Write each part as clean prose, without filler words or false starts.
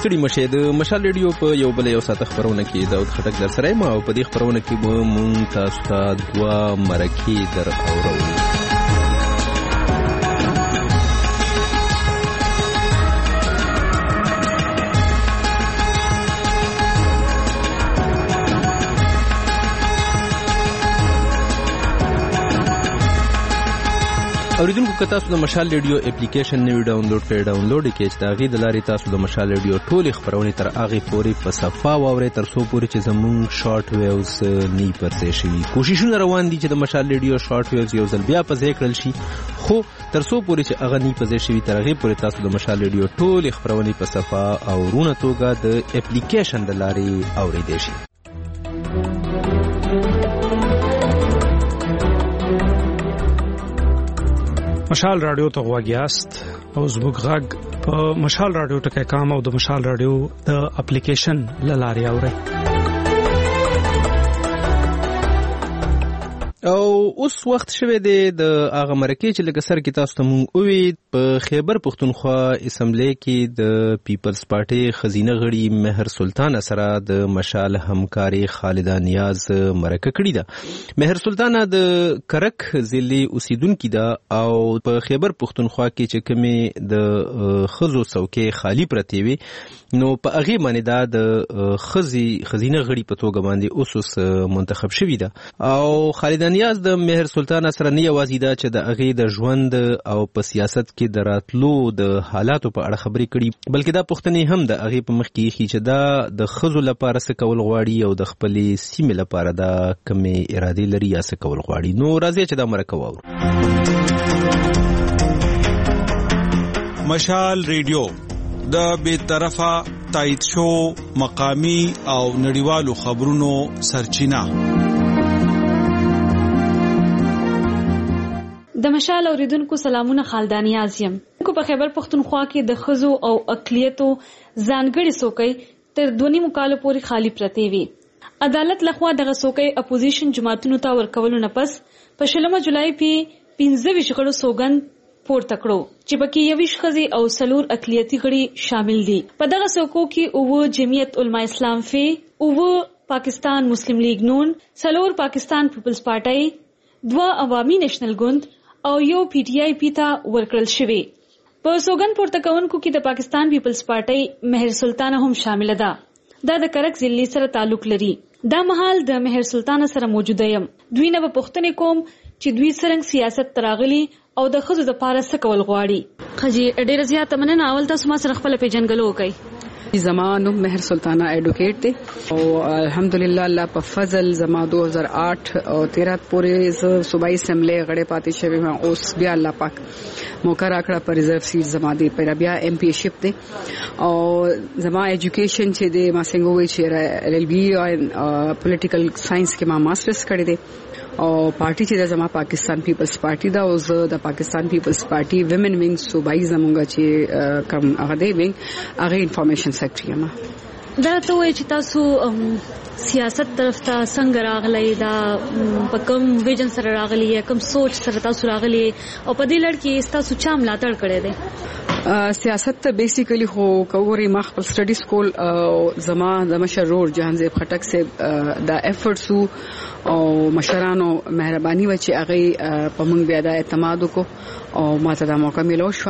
ستړي مشه د مشال ریډیو په یو بل یو ساعت خبرونه کې داود خټک در سره ما او په دې خبرونه کې به مونږ تاسو ته دوه مرکې در اورو. اوریدونکو که تاسو د مشال ریډیو اپلیکیشن نوی ډاونلوډ کړئ ډاونلوډ یې کړئ چې د هغې د لارې تاسو د مشال ریډیو ټولې خپرونې تر هغې پورې په صفا واورئ تر څو پورې چې زموږ شارټ ویوز نه پرځای شوي. کوششونه روان دي چې د مشال ریډیو شارټ ویوز یو ځل بیا پرځای کړل شي، خو تر څو پورې چې هغه نه پرځای شوي تر هغې پورې تاسو د مشال ریډیو ټولې خپرونې په صفا او روڼه توګه د اپلیکیشن د لارې اورېدای شي. مشال رادیو ته غواګیاست او زموږ غږ په مشال رادیو ټکی کام او د مشال رادیو د اپلیکیشن لارې اورئ. او اوس وخت شوه د هغه مرکې چې لکه سر کې تاسو ته مونږ وې په خیبر پښتونخوا اسمبلی کې د پیپلز پارټي خزینه غړي مهر سلطان سره د مشال همکاري خالده نیاز مرکه کړې ده. مهر سلطان د کرک ضلع اوسیدونکې ده او په خیبر پښتونخوا کې چې کومې د خزو څوکۍ خالی پرتې وي نو په هغې باندې دا د خزینه غړي په توګه باندې اوس منتخب شوې ده. او خالده نیاز د مهر سلطان سره نه یوازې دا چې د هغې د ژوند او په سیاست کې د راتلو د حالاتو په اړه خبرې کړي، بلکې دا پوښتنې هم د هغې په مخ کې ایښي چې دا د ښځو لپاره څه کول غواړي او د خپلې سیمې لپاره دا کومې ارادې لري یا څه کول غواړي. نو راځئ چې دا مرکه واورو. مشال ریډیو د بے طرفه تایید شو مقامی او نړیوالو خبرونو سرچینه. د مشال اوریدونکو سلامونه، خالده نیاز یم. کو په خیبر پښتونخوا کې د ښځو او اقلیتو ځانګړي څوکۍ تر 2.5 کالو پورې خالی پرتې وي. عدالت لخوا دغه څوکۍ اپوزیشن جماعتونو ته ورکولو نه پس په 16 جولای کې 15 غړو سوګند پورته کړو چې پکې 21 ښځې او 4 اقلیتي غړي شامل دي. په دغه څوکو کې 9 جمعیت علما اسلام فی، 9 پاکستان مسلم لیگ نون، 4 پاکستان پیپلز پارټي، 2 عوامي نېشنل ګوند او یو پی ټی آی پی ته ورکړل شوی. په سوګند پورته کوونکو کې د پاکستان پیپلز پارټي مهر سلطان هم شامل ده. دا د کرک ضلع سره تعلق لري. دا مهال د مهر سلطان سره موجوده یم. دوی نه پوښتنه کوم چې دوی څنګه سیاست تراغلي او د ښځو د پاره څه کول غواړي. خجی ډېر زیات مننه. اول تاسو ما سره خپل پیژنګلو وکړئ. زمانو مهر سلطانہ ایڈوکیٹ دے او الحمدللہ اللہ په فضل زما 2008 او 13 پورې صوبائی اسمبلی غړې پاتې شوی ما اوس بیا الله پاک موقع راکړه پر ریزرو سیټ زما دی پر بیا ایم پی شپ دی او زما ایجوکیشن چې دی ما څنګه وی چې ایل ایل بی او پولیټیکل ساينس کې ما ماسترز کړی دی او پارټي چې زما پاکستان پیپلز پارټي دا او زه د پاکستان پیپلز پارټي ویمن وینګ صوبائی زمونږ چې کم هغه دی وینګ هغه انفارمیشن سیکرټری ما. دا ته وایي چې تاسو سیاست طرف ته څنګه راغلی، دا په کوم ویژن سره راغلی، کوم سوچ سره تاسو راغلی او په دې لړ کې تاسو چا ملاتړ کړی دی؟ سیاست ته بیسیکلی خو کووري ما خپل سټډي سکول زما د مشر رور جهانزیب خټک سے دا افورټس او مشرانو مهرباني و چې هغه په موږ بیا د اعتماد وکړو او ماته دا موقع ملو شو.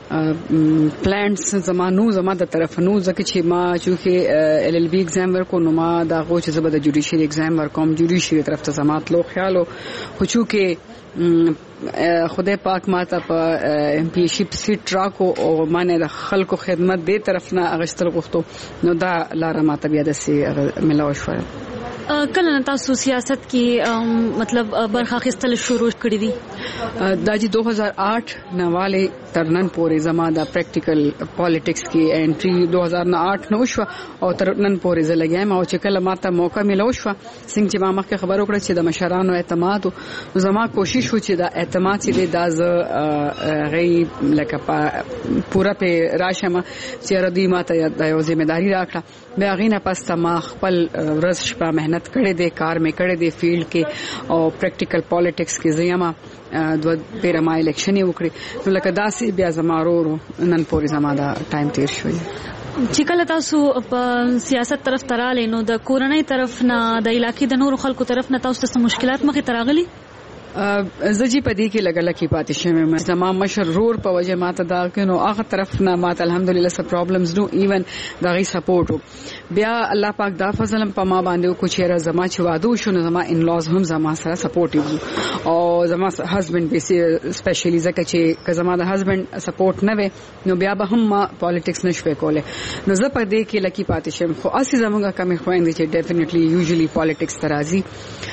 پلانز زمانو زما د طرف نو ځکه چې ما چې ال ال بی ایگزام ورکو نو ما دا غو چې زبر د جوډیشل ایگزام ورکوم جوډیشل طرف ته زمات لو خیالو خو چې خدای پاک ماته په ایم پی شپ سیټ راکو او مانه د خلکو خدمت دې طرف نه اغشتل غوښتو نو دا لار ماته بیا د سي ملاو شو. کله تاسو سیاست کې مطلب برخه اخیستل شروع کړی دي؟ دا چې 2008 نواله ترنن پورې زما د پریکټیکل پالیټکس کې انټری 2008 نو شو او ترنن پورې زلګم او چې کله ماته موقع ملو شو څنګه چې ما مخکې خبرو کړې چې د مشرانو اعتماد زما کوشش و چې د اعتماد چې د غي لکه پورا په راشم چې ردی ماته د یو ځمېداري راکړه بیا غینه پس ما خپل ورځ شپه مهنت کړې دي، کار مې کړې دي فیلډ کې او پریکټیکل پالیټکس کې زما دوه پیر ما الیکشن وکړي نو لکه داسې بیا زما ورو نن پورې زما دا ټایم تیر شوی. چې کله تاسو په سیاست طرف تراله نو د کورنۍ طرف نه د علاقې د نورو خلکو طرف نه تاسو ته مشکلات مخې تراغلي؟ زجی پدې کې لګل کې پاتې شوم زما مشر رور په وجه ماته دا کینو هغه طرف نه ماته الحمدلله سب پرابلمز نو ایون دا غي سپورټ بیا الله پاک دا فضل په ما باندې کو چیرې زما چې وادو شونه زما ان لوز هم زما سره سپورټیو او زما هسبند به سپیشلی زکه چې زما د هسبند سپورټ نه وي نو بیا به هم ما پالیټکس نشوي کوله نو زه په دې کې لکی پاتې شم خو اسی زمونږه کمی خويندې چې ډیفینیټلی یوزلی پالیټکس ترازی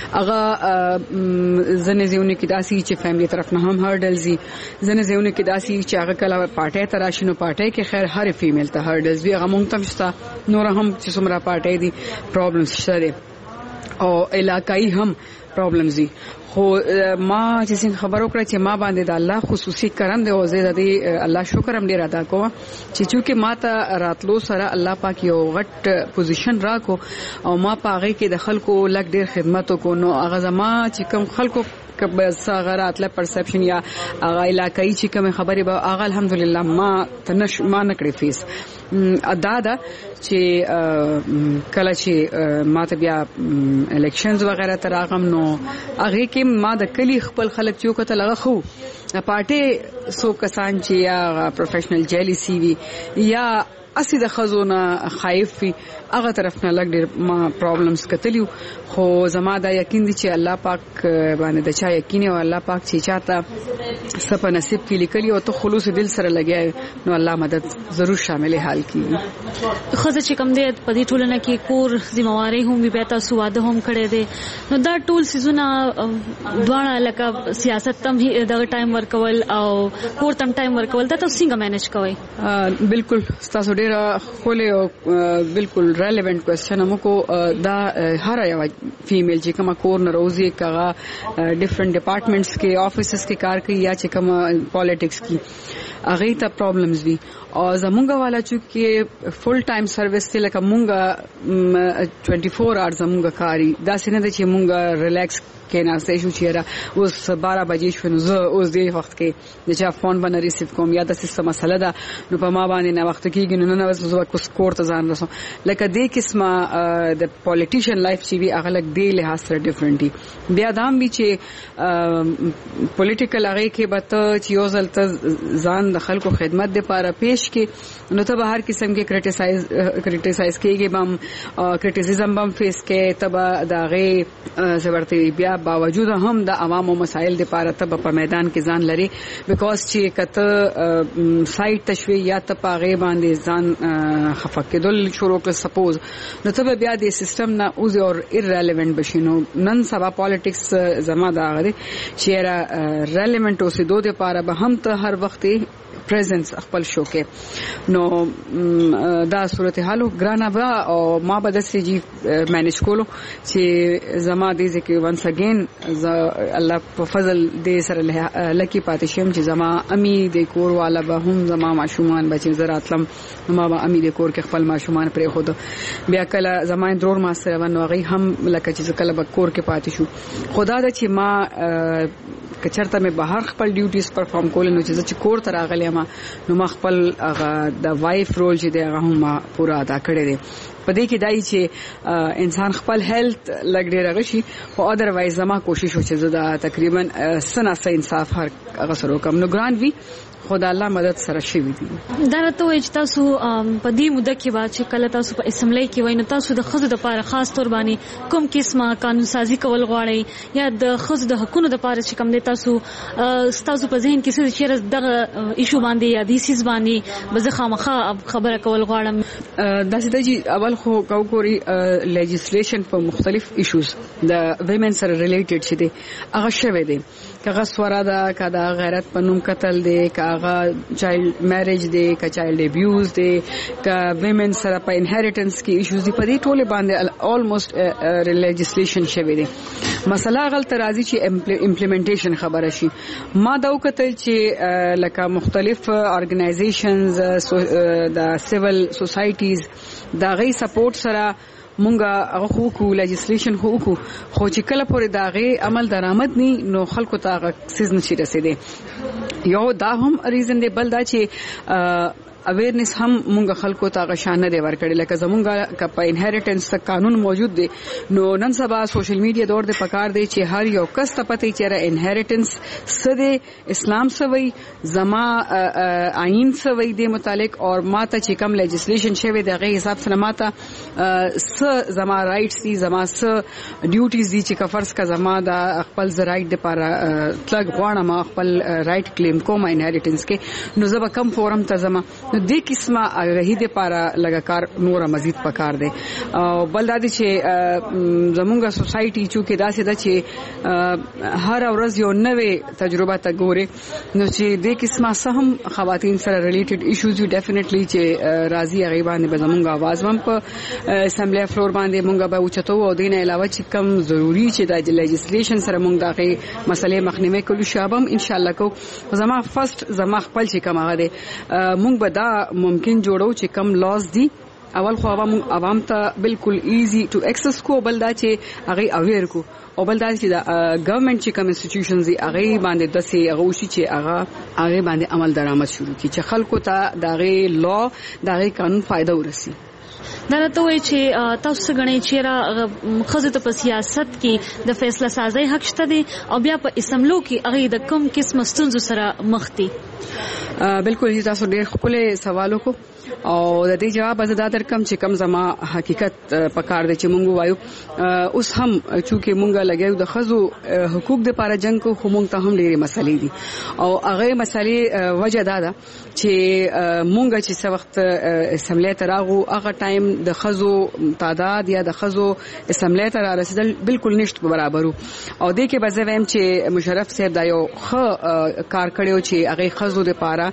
هغه زنه زیونه کې داسي چې فیملی طرف نه هم هرډلز زنه زیونه کې داسي چې هغه کله پارټي تراشنو پارټي کې خیر هر فیمیل ته هرډلز وی هغه مونږ تم شته نور هم چې څومره پارټي دي پرابلمز شته او علاقائی هم پرابلمز دي خو ما چې څنګه خبر وکړه چې ما باندې د الله خصوصي کرم دی او زه د الله شکر هم ډیر ادا کوم چې چونکه ما ته راتلو سره الله پاک یو غټ پوزیشن راکو او ما پاغه کې د خلکو لګ ډیر خدمت وکړو نو هغه زما چې کوم خلکو کبه څنګه له پرسپشن یا هغه علاقائی چې کوم خبره به هغه الحمدلله ما تنش ما نکړې فیس ادا چې کله چې ما ته بیا الیکشنز وغیرہ تراغم نو هغه کې ما د کلی خپل خلک چې وکړه لغه خو پارټي سو کسان چې یا پروفیشنل جیلیسی وی یا اسی د خزونه خایف وی هغه طرف نه لګ ډیر ما پرابلمز کتلیو خو زما دا یقین دي چې الله پاک باندې د چا یقین او الله پاک چې چاته سپ نصیب کې لیکلی او ته خلوص دل سره لګیا نو الله مدد ضرور شامل حال کیږي خو چې کوم دې په دې ټولنه کې کور ذمہواری هم وي پته سواده هم کړي دي نو دا ټول سيزونه دواړه لکه سیاست تم دغه ټایم ورکول او کور تم ټایم ورکول دا تاسو څنګه مینج کوئ؟ بالکل تاسو ډیر خوله او بالکل ریلیونٹ کوېسچن موږ دا هر یو فیمیل چې کومه کور نه روزي کغه ډیفرنٹ ډپارټمنټس کې افیسز کې کار کوي یا چې کومه پالیټکس کې هغه ته پرابلمز وي او زمونږ والا چې فل ټایم سرویس ته لکه مونږه 24 آور زمونږ کاری دا څنګه چې مونږ ریلیکس کې نه سې شو چیرې اوس 12 بجې شو نو زه اوس دې وخت کې چې فون باندې ریسیو کوم یا د سیستم مسله ده نو په ما باندې نه وخت کېږي نو نه زه کوم کور ته ځان رسوم لکه دې قسمه د پالیټیشن لایف چې وی اغلق دی له سره ډیفرنٹ دي بیا دام وی چې پولیټیکل هغه کې به ته چې یو ځل ته ځان د خلکو خدمت لپاره پیش کې نو ته به هر قسم کې کریټیسایز کېږي بم کریټیسیزم بم فیس کې ته دا غي زبرتي بیا باوجود هم د عوامو مسائل لپاره ته په میدان کې ځان لري بیکاز چې کته سایت تشوی یا ته پاغه باندې ځان خفقدل شروع کړ سپوز نو ته بیا د سیستم نه اوز اور ایرریلیونٹ بشینو نن سبا پالیټکس زما دا غري چې ریلیونٹ اوسې دوه لپاره به هم ته هر وخت پریزنس خپل شو کې نو دا صورتحال ګرانه با او ما به د سي جي مینیج کولو چې زما دې ځکه وانس اگین الله په فضل دې سره لکی پاتې شم چې زما امي د کور والا به هم زما ماشومان بچي زراتلم ما به امي د کور کې خپل ماشومان پرې خود بیا کله زما درور ما سره ونه غي هم لکه چې کله به کور کې پاتې شو خدا د چې ما کچرته مې بهر خپل ډیوټیز پرفارم کول نو چې کور ته راغلی ما نو ما خپل هغه د وایف رول چې دی هغه هم پورا ادا کړی دی په دې کې دای چې انسان خپل هیلث لګ ډیر غشي او اذروایز زما کوشش وکړم چې دا تقریبا سناسه انصاف هر هغه سره کوم نو ګران وی خدای الله مدد سره شي وي دا راته وایي چې تاسو په دې موده کې وا چې کله تاسو په اسمبلی کې وای نو تاسو د خزو د لپاره خاص تور باندې کوم قسمه قانون سازي کول غواړي یا د خزو د حقوقو د لپاره چې کوم دي تاسو په ذهن کې څه چې دغه ایشو باندې یا د سیس باندې بزه خامخه خبره کول غواړم دا چې د اول خو کووري لیجسلیشن په مختلف ایشوز د ویمن سره ریلیټډ شي دي هغه شوه دي کغه سوارا دا کدا غیرت پنوم قتل دی کاغه چایلډ میریج دی کا چایلډ ابیوز دی کا ویمن سره په انهریټنس کې ایشوز دی په دې ټوله باندې آلموست لیجسلیشن شوی دی مسله غلط راځي چې امپلیمنټیشن خبره شي ما دا وکتل چې لکه مختلف ارګنایزیشنز د سیویل سوسایټیز دا غي سپورټ سره مونږه هغه خو لیجسلیشن خو چې کله پورې داغه عمل درآمد ني نو خلکو ته هغه سیز نشي رسیدي یو دا هم ریزن دی بل دا چې اویرنس هم مونږ خلکو ته غشان نه دی ورکړي لکه زمونږ په انهریټنس قانون موجود دی نو نن سبا سوشل میډیا دور د پکار دی چې هر یو کس ته پته چیرې انهریټنس سده اسلام سوي زما آئین سوي د متعلق او ماته چې کوم لیجسلیشن شوی دغه حساب سره ماته زما رائټس دي زما ډیوټیز دي چې کفرس کا زما د خپل رائټ د لپاره تلګ غواړم خپل رائټ کلیم کوم انهریټنس کې نو زما کم فورم ته زما نو د قسمه غهید لپاره لګکار نور مزید پکار دی او بل دا چې زمونږه سوسايټي چې داسې ده چې هر ورځ یو نوې تجربه ته ګوري نو چې د قسمه سهم خواتین سره ریلیټډ ایشوز ډیفینیټلی چې راضي هغه باندې به زمونږه आवाज هم په اسمبلی فلور باندې مونږه به اوچتو او دینه علاوه چې کم ضروری چې د لیجسلیشن سره مونږ دغه مسلې مخنیوي کولو شابم ان شاء الله کو زما فرست زما خپل چې کوم هغه دی مونږ به دا ممکن جوړو چې کم لاز دي اول خو عوام ته بالکل ایزی ټو ایکسس کو بل دا چې هغه اویر کو او بل دا چې دا ګورنمنت چې کوم انسټیټیوشنز هغه باندې د سي هغه وشي چې هغه باندې عمل درآمد شروع کی چې خلکو ته دغه لا دغه قانون فائدہ ورسي دا ته وایي چې تاسو غنئ چې خزه ته په سیاست کې د فیصله سازي حق شته دي او بیا په اسمبلو کې هغه د کوم قسم ستونزو سره مخ دي بالکل تاسو ډېر خپل سوالو کو او د دې جواب زدا درکم چې کم زما حقیقت پکار دي چې مونږ وایو اوس هم چې مونږ لګیو د خزو حقوق د لپاره جنگ کو خو مونږ ته هم ډېرې مسلې دي او هغه مسلې وجه دا ده چې مونږ چې څو وخت اسمبلی ته راغو هغه ټایم د خزو تعداد یا د خزو اسمبلی ته رسیدل بالکل نشته برابرو او دې کې به زه وایم چې مشرف صاحب دا یو ښه کار کړو چې هغه خزو د لپاره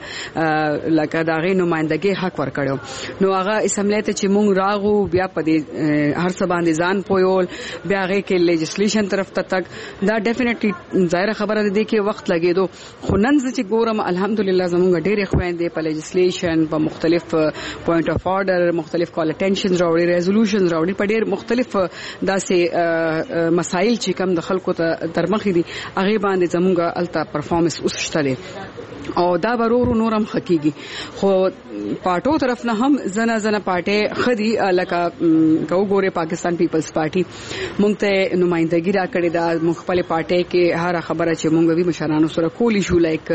لکه دا غي نمائندګي حق ورکړو نو هغه اسمبلی ته چې مونږ راغو بیا په دې هر څه باندې ځان پویول بیا هغه کې لیجسلیشن طرف ته تک دا ډیفینیټلی ظاهر خبره ده کې وخت لګیدو خو نن چې ګورم الحمدلله زمونږ ډېر خويندې په لیجسلیشن په مختلف پوینټ اف آرډر مختلف کال اټینشن راوړي ریزولوشنز راوړي په ډېر مختلف داسې مسایل چې کم د خلکو ته ترمخې دي هغه باندې زمونږ التا پرفارمنس اوس شته او دا ورورو نورم حقيقي خو پارټو طرف نه هم زنه پارټي خدي لکه کو ګوره پاکستان پیپلز پارټي مونږ ته نمائندګي را کړې دا مخبل پارټي کې هر خبره چې مونږ وی مشرانو سره کولی شو لایک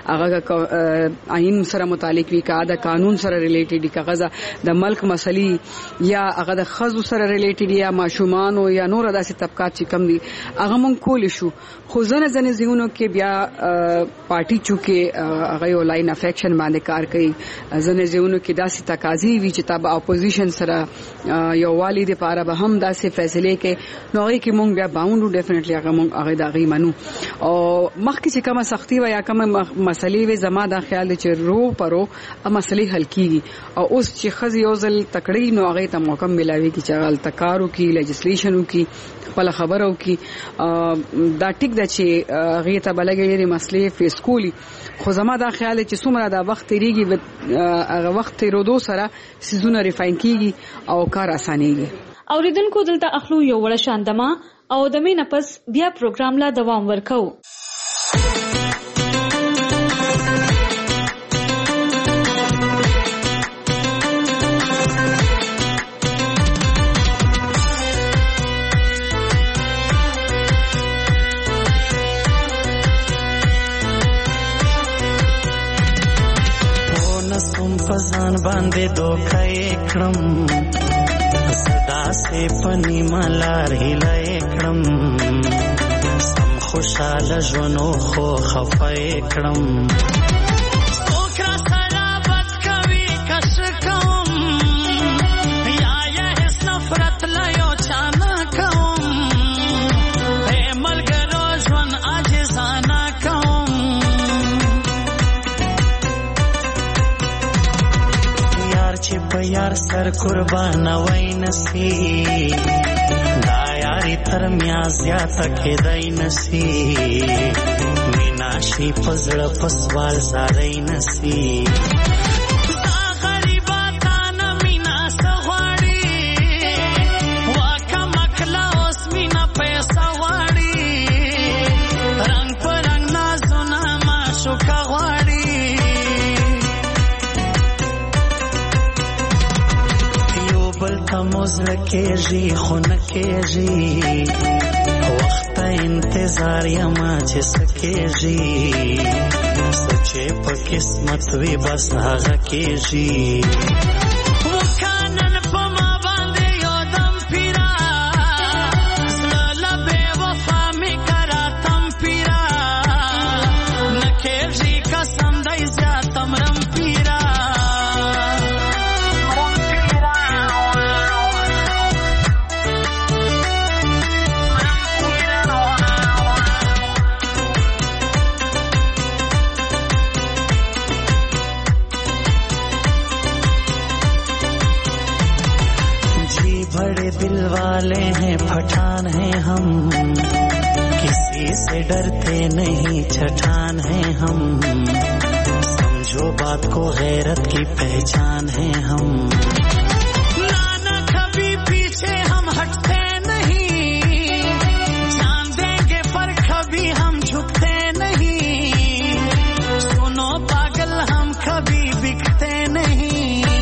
هغه آئین سره متعلق وی کا دا قانون سره ریلیټډ کاغذ د ملک مسلې یا هغه د خزو سره ریلیټډ یا ماشومان او یا نور داسې طبقات چې کم دي هغه مونږ کولی شو خو زنه زیونو کې بیا پارټي چوکي هغه یو لاین اف ایکشن باندې کار کوي ځنه ځونو کې داسې تقاضي وی چې تابع اپوزیشن سره یو والی د پاره به هم داسې فیصله کې نو هغه کې مونږ بیا باوندو ډیفینیټلی هغه دغه منو او مخکې چې کومه سختي و یا کومه مسلې و زما دا خیال چې رو پرو مسلې حل کیږي او اوس چې خزي یوزل تکړی نو هغه ته موقع ملاوي کی چې غل تکارو کی لیجسلیشنو کی خپل خبرو کی دا ټیک د چې هغه ته بلګې مسلې فیس کولی خو زما دا خیال چې څومره دا وخت تیریږي هغه وخت تیرودو سره سيزونه ریفاین کیږي او کار اسانيږي اوریدونکو دلته اخلو یو وړ شاندما او د مینه پس بیا پروګرام لا دوام ورکو فزان باندې دوکای کړم صدا سے پنی ملار هلای کړم سم خوشاله ژوندو خو خفای کړم اوکرا سره بد کوي کش کوم یا هیڅ نفرت لا یو چانا کوم هې ملګرو ژوند عاجزانه کوم چې په یار سر قربان وای نسی دا یاري تر میا زیاته کېدای نسی مینا شي پزړه پسوال زارای نسی موزل کېږي خو نه کېږي وخت انتظار یما چې سکېږي سوچې په قسمت وي بس هغه کېږي وکانن په ما باندې یو دم پیرا زړه له بې وفا مې کراتم پیرا نه کېږي قسم دی زیاتم رم پیرا दिल वाले हैं पठान हैं हम किसी से डरते नहीं छठान हैं हम समझो बात को गैरत की पहचान हैं हम नाना कभी पीछे हम हटते नहीं जान देंगे पर कभी हम झुकते नहीं सुनो पागल हम कभी बिकते नहीं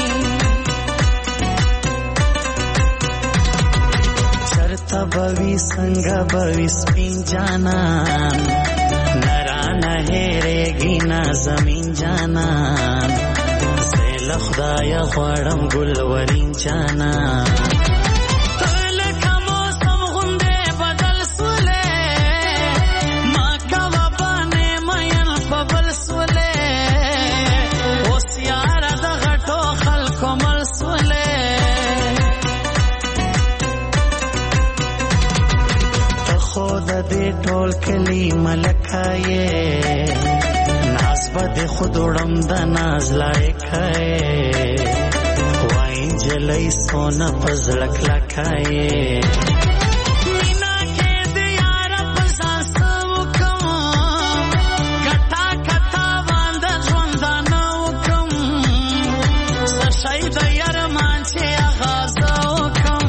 बवी संग बवी स्पिन जाना नराना हेरेगी ना जमीन जाना सेल खुदाया ख्वाड़म गुलवरीन जाना तल का मौसम गुंदे बदल सुले माँ का वबाने मयन पबल सुले ओसियारा दगटो खल्को मल सुले خود دې ټول کلی ملکایې ناز بده خود وړم د ناز لایکایې وای جلای سونه پزړک لکایې مینا کې دې یار پساس وکم کټا کټا باند ژوند نه وکم سشای د یار مانچه آغاز وکم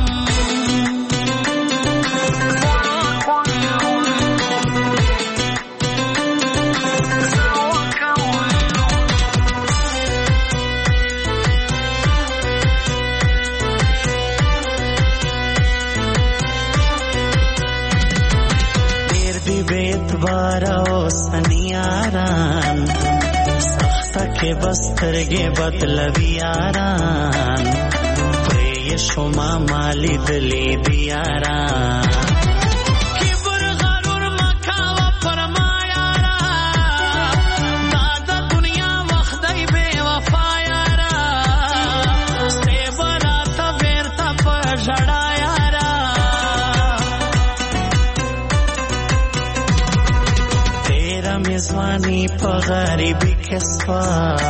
بارو سنیاران سخته که بسترگه بدلوی یاران پری شما مالی دلی دیاران کبر غرور مکاو پرما یاران دادا دنیا وخدای بے وفا یاران سی براتا بیرتا پر جڑا میزوانی په غریبی کې سوا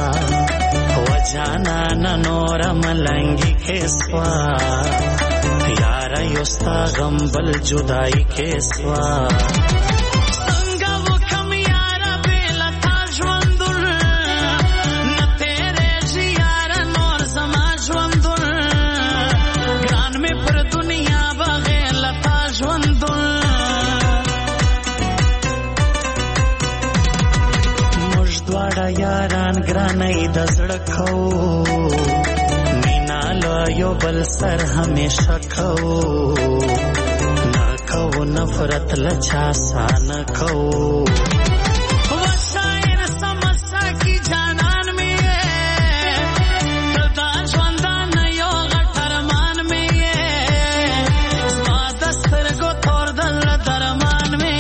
وجانا نور ملنګي کې سوا یار یوستا غم بل جدائی کې سوا څنګه وکم یار بل تا ژوندل نه تیرې یار نور زما ژوندل ګران مې پر دنیا بغیر لتا ژوندل دواړه یاران ګرانۍ د زړه کو مینا له یو بل سر همیشه کو نه کو نفرت له چا سان کو وسایر سمسا کی جانان می تدا ژوندان یو غټرمان می زما دستر گو تور دل درمان می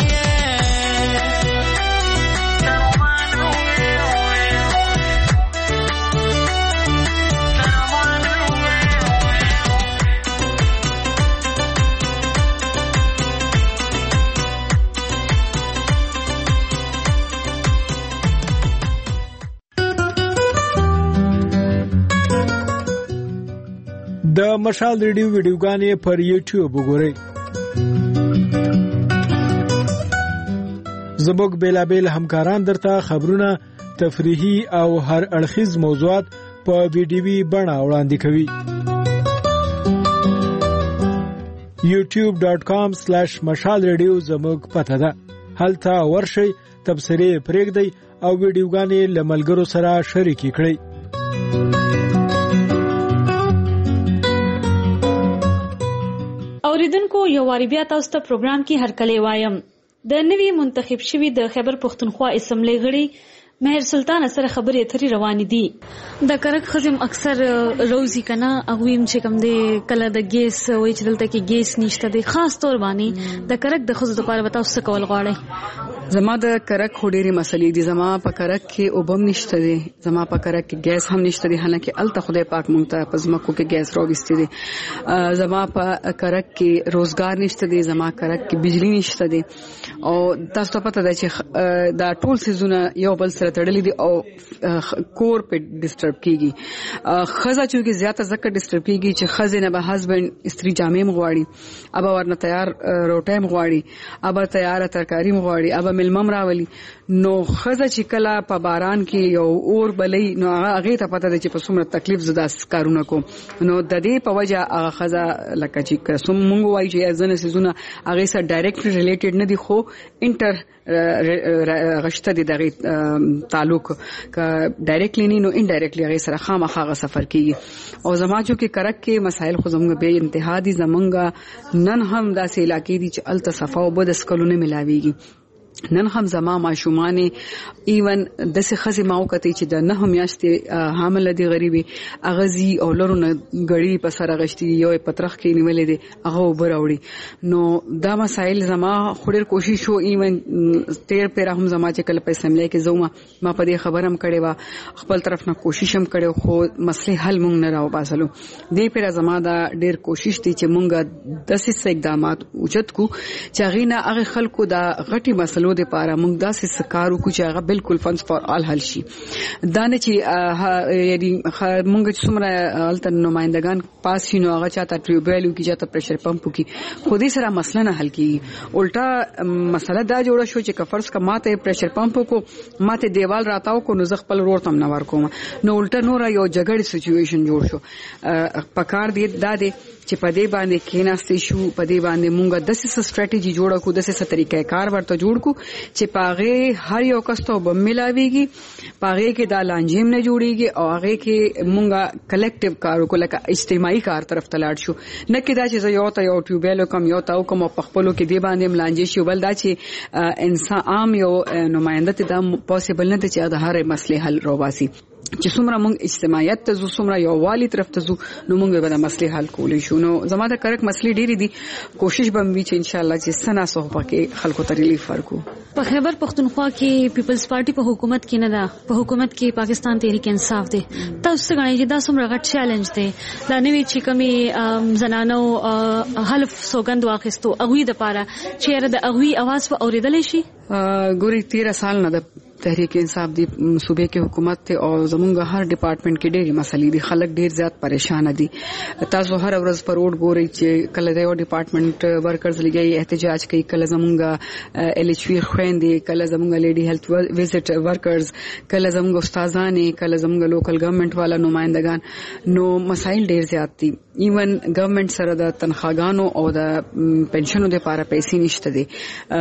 د مشال ریډیو ویډیوګانې پر یوټیوب وګورئ. زموږ بیلابیل همکاران درته خبرونه، تفریحي او هر اړخیز موضوعات په ویډیوي بڼه وړاندې کوي. youtube.com/مشال ریډیو زموږ پته ده. هلته ورشئ، تبصرې پرېږدئ او ویډیوګانې له ملګرو سره شریکې کړئ. اوریدونکو یو واری بیا تاسو ته پروګرام کې هرکلی وایم. د نوي منتخب شوي د خیبر پښتونخوا اسمبلی غړي مهر سلطان سره خبرې اترې روانې دي. د کرک خزم اکثر روزي کنه اغویم چې کوم دی کله د ګیس وای چې دلته کې ګیس نشته دی، خاص طور باندې د کرک د خزو لپاره وتاو څه کول غواړي؟ زما د کرک هډيري مسلې دي. زما په کرک کې اوبم نشته دي، زما په کرک کې ګیس هم نشته دي، حالانکه الته خدای پاک مونږ ته پزماکو کې ګیس راوستي دي. زما په کرک کې روزګار نشته دي، زما کرک کې بجلی نشته دي. او تاسو ته پته ده چې دا ټول سيزونه یو بل سره تړلې دي او کور په ډیسټرب کیږي. خزه چې زیاته زکه ډیسټرب کیږي چې خزه نه به هسبند استری جامې مغواړي، ابا ورنه تیار روټه مغواړي، ابا تیار ترکاری مغواړي، ابا ملمم راولي. نو خزه چې کله په باران کې یو اور بلې نو هغه ته پته ده چې په څومره تکلیف زده کارونه کوم. نو د دې په وجه هغه خزه لکه چې کوم مونږ وایي چې ځنه سيزونه هغه سره ډایرکټ ریلیټډ نه دي، خو انټر غشته دي دغه تعلق ک ډایرکټلی نه نو انډایرکټلی هغه سره خامخا سفر کیږي. او زما چې کرک کې مسائل خو زموږ به انتها دي، زمونږ نن هم داسې علاقې دي چې الته صفا او بد اسکلونه ملاويږي. نن هم زما ماشومان ایون د څه خزي ماو کته چې د نه میاشتې حامل دي غریبي اغزي او لرونه غړي په سره غشتي یو پترخ کې نیولې دي هغه وبراوړي. نو دا مسائل زما خوري کوشش شو ایون تیر پر هم زما چې کله په اسمبلی کې زوما ما په دې خبرم کړي وا خپل طرف نه کوشش هم کړو، خو مسلې حل مونږ نه راو باسلو. دې پر زما دا ډېر کوشش دي چې مونږ د څه اقدامات اوچت کو چې غینه هغه خلکو دا غټي مسلو د پاره موږ داسې سکارو کو چې هغه بالکل فنس فار آل حل شي. دا نه چې یعنی موږ چې څومره الته نمائندگان پاس شینو هغه چاته ټریبیلو کې چاته پریشر پمپ کې خو دې سره مسله نه حل کیږي. الټا مسله دا جوړه شو چې کفرس کا ماته پریشر پمپ کو ماته دیوال راتاو کو نو خپل ورور تم نه ورکوم، نو الټا نور یو جګړې سچويشن جوړ شو. پکار دې دا دې چې په دې باندې کیناستې شو، په دې باندې مونږه د څه سټریټیجی جوړه کو، د څه طریقې کار ورته جوړ کو چې پاغه هر یو کس ته به ملاويږي، پاغه کې دا لانجیم نه جوړيږي او هغه کې مونږه کلیکټیو کار کو لکه اجتماعي کار طرف تلاړ شو. نه کې دا چې یو ته یو ټیوبل کم یو ته کوم په خپلو کې دی باندې ملانجې شو، بل دا چې انسان عام یو نماینده ته دا پوسیبل نه دی چې د هر مسلې حل روباسي. چې څومره مونږ اجتماعیت ته څومره یو والی طرف ته نو مونږ به د مسلې حل کولای شو. نو زما د کرک مسلې ډېری دي، کوشش به وي چې ان شاء الله چې سنا صحبه کې خلکو ته ریلیف ورکو. په خیبر پښتونخوا کې پیپلز پارټي په حکومت کې نه ده، په حکومت کې پاکستان تحریک انصاف دی. تاسو څنګه چې دا څومره غټ چیلنج دی دا نوې چې کومي زنانو حلف سوګند واخیستو اغوی د پاره چې د اغوی आवाज په اوریدل شي؟ ګوري 13 سال نه د تحریک انصاف دی صوبې کې حکومت ته او زمونږ هر ډپارټمنټ کې ډېری مسلې دي، خلک ډېر زیات پریشان دي. تاسو هر ورځ پر روډ ګورئ چې کله د یو ډپارټمنټ ورکرز لګي احتجاج کوي، کله زمونږ LHV خويندې، کله زمونږ لیډي هیلث وزټ ورکرز، کله زمونږ استادانې، کله زمونږ لوکل ګورنمنت والا نمائندگان. نو مسائل ډېر زیات دي. ایون ګورنمنت سره د تنخواګانو او د پنشنو د لپاره پیسې نشته دي.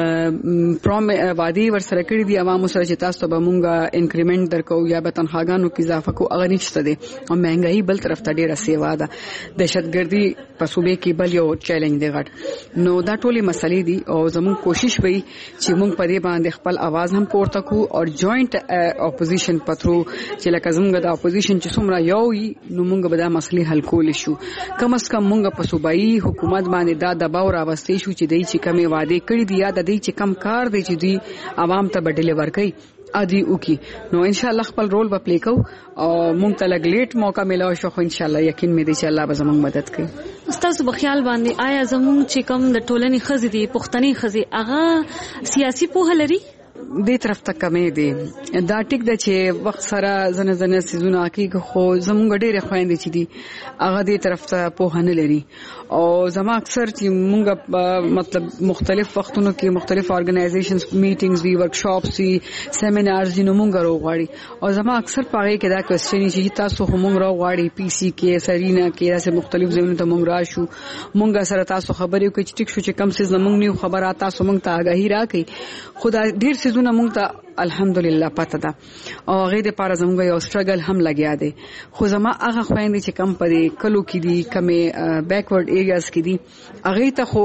پروم وادي ورسره کړی دي عوامو سره چې تاسو به مونږه انکریمنٹ درکو یا به تنخواګانو کې اضافه کو، هغه نشته دي. او مهنګای بل طرف ته ډیره سیوا ده، دهشتګردي په صوبې کې بل یو چیلنج دی غټ. نو دا ټولې مسلې دي او زموږ کوشش وي چې موږ په دې باندې خپل आवाज هم پورته کو او جوائنٹ اپوزیشن پترو چې لکه زموږ د اپوزیشن چې څومره یو وي نو موږ به دا مسلې حل کول شو. کم از کم موږ په صوبایي حکومت باندې دا دباو راوستي شو چې دای چې کمی وعده کړی دي یا د دې چې کم کار دی چې دوی عوام ته بدله ورکړي ادي وکي. نو ان شاء الله خپل رول به پلی کو او مونږ ته لګلیټ موقع ملو شو، خو ان شاء الله یقین مې دي چې الله به زموږ مدد کوي. استاد په خیال باندې آیا زموږ چې کوم د ټولنې خزې دي پښتني خزې هغه سیاسي پوهه لري؟ دې طرف ته کمې دي. دا ټیک ده چې وخت سره زنه سيزونه کېږي، خو زمونږ ډېرې خويندې چې دي هغه دې طرف ته پوهه نه لري. او زما اکثر چې مونږ مطلب مختلف وختونو کې مختلف ارګنایزیشنز میټینګز وی ورکشاپس وی سیمینارز دي نو مونږ راغواړي او زما اکثر پاره کې دا کوېسچن چې تاسو هم راغواړي PC کې سرینا کې راځي مختلف ځایونو ته مونږ راشو، مونږ سره تاسو خبرې کوي چې ټیک شو چې کم څه زمونږ نیو خبرات تاسو مونږ ته آگاهی راکړي. خدای ډېر سيزونه موږ ته الحمدلله پته ده او هغه د پاره زموږ یو سټرګل هم لګیا دی خو زما هغه خويندې چې کم پدې کلو کې دي کمه بیکورډ ایریاز کې دي هغه ته خو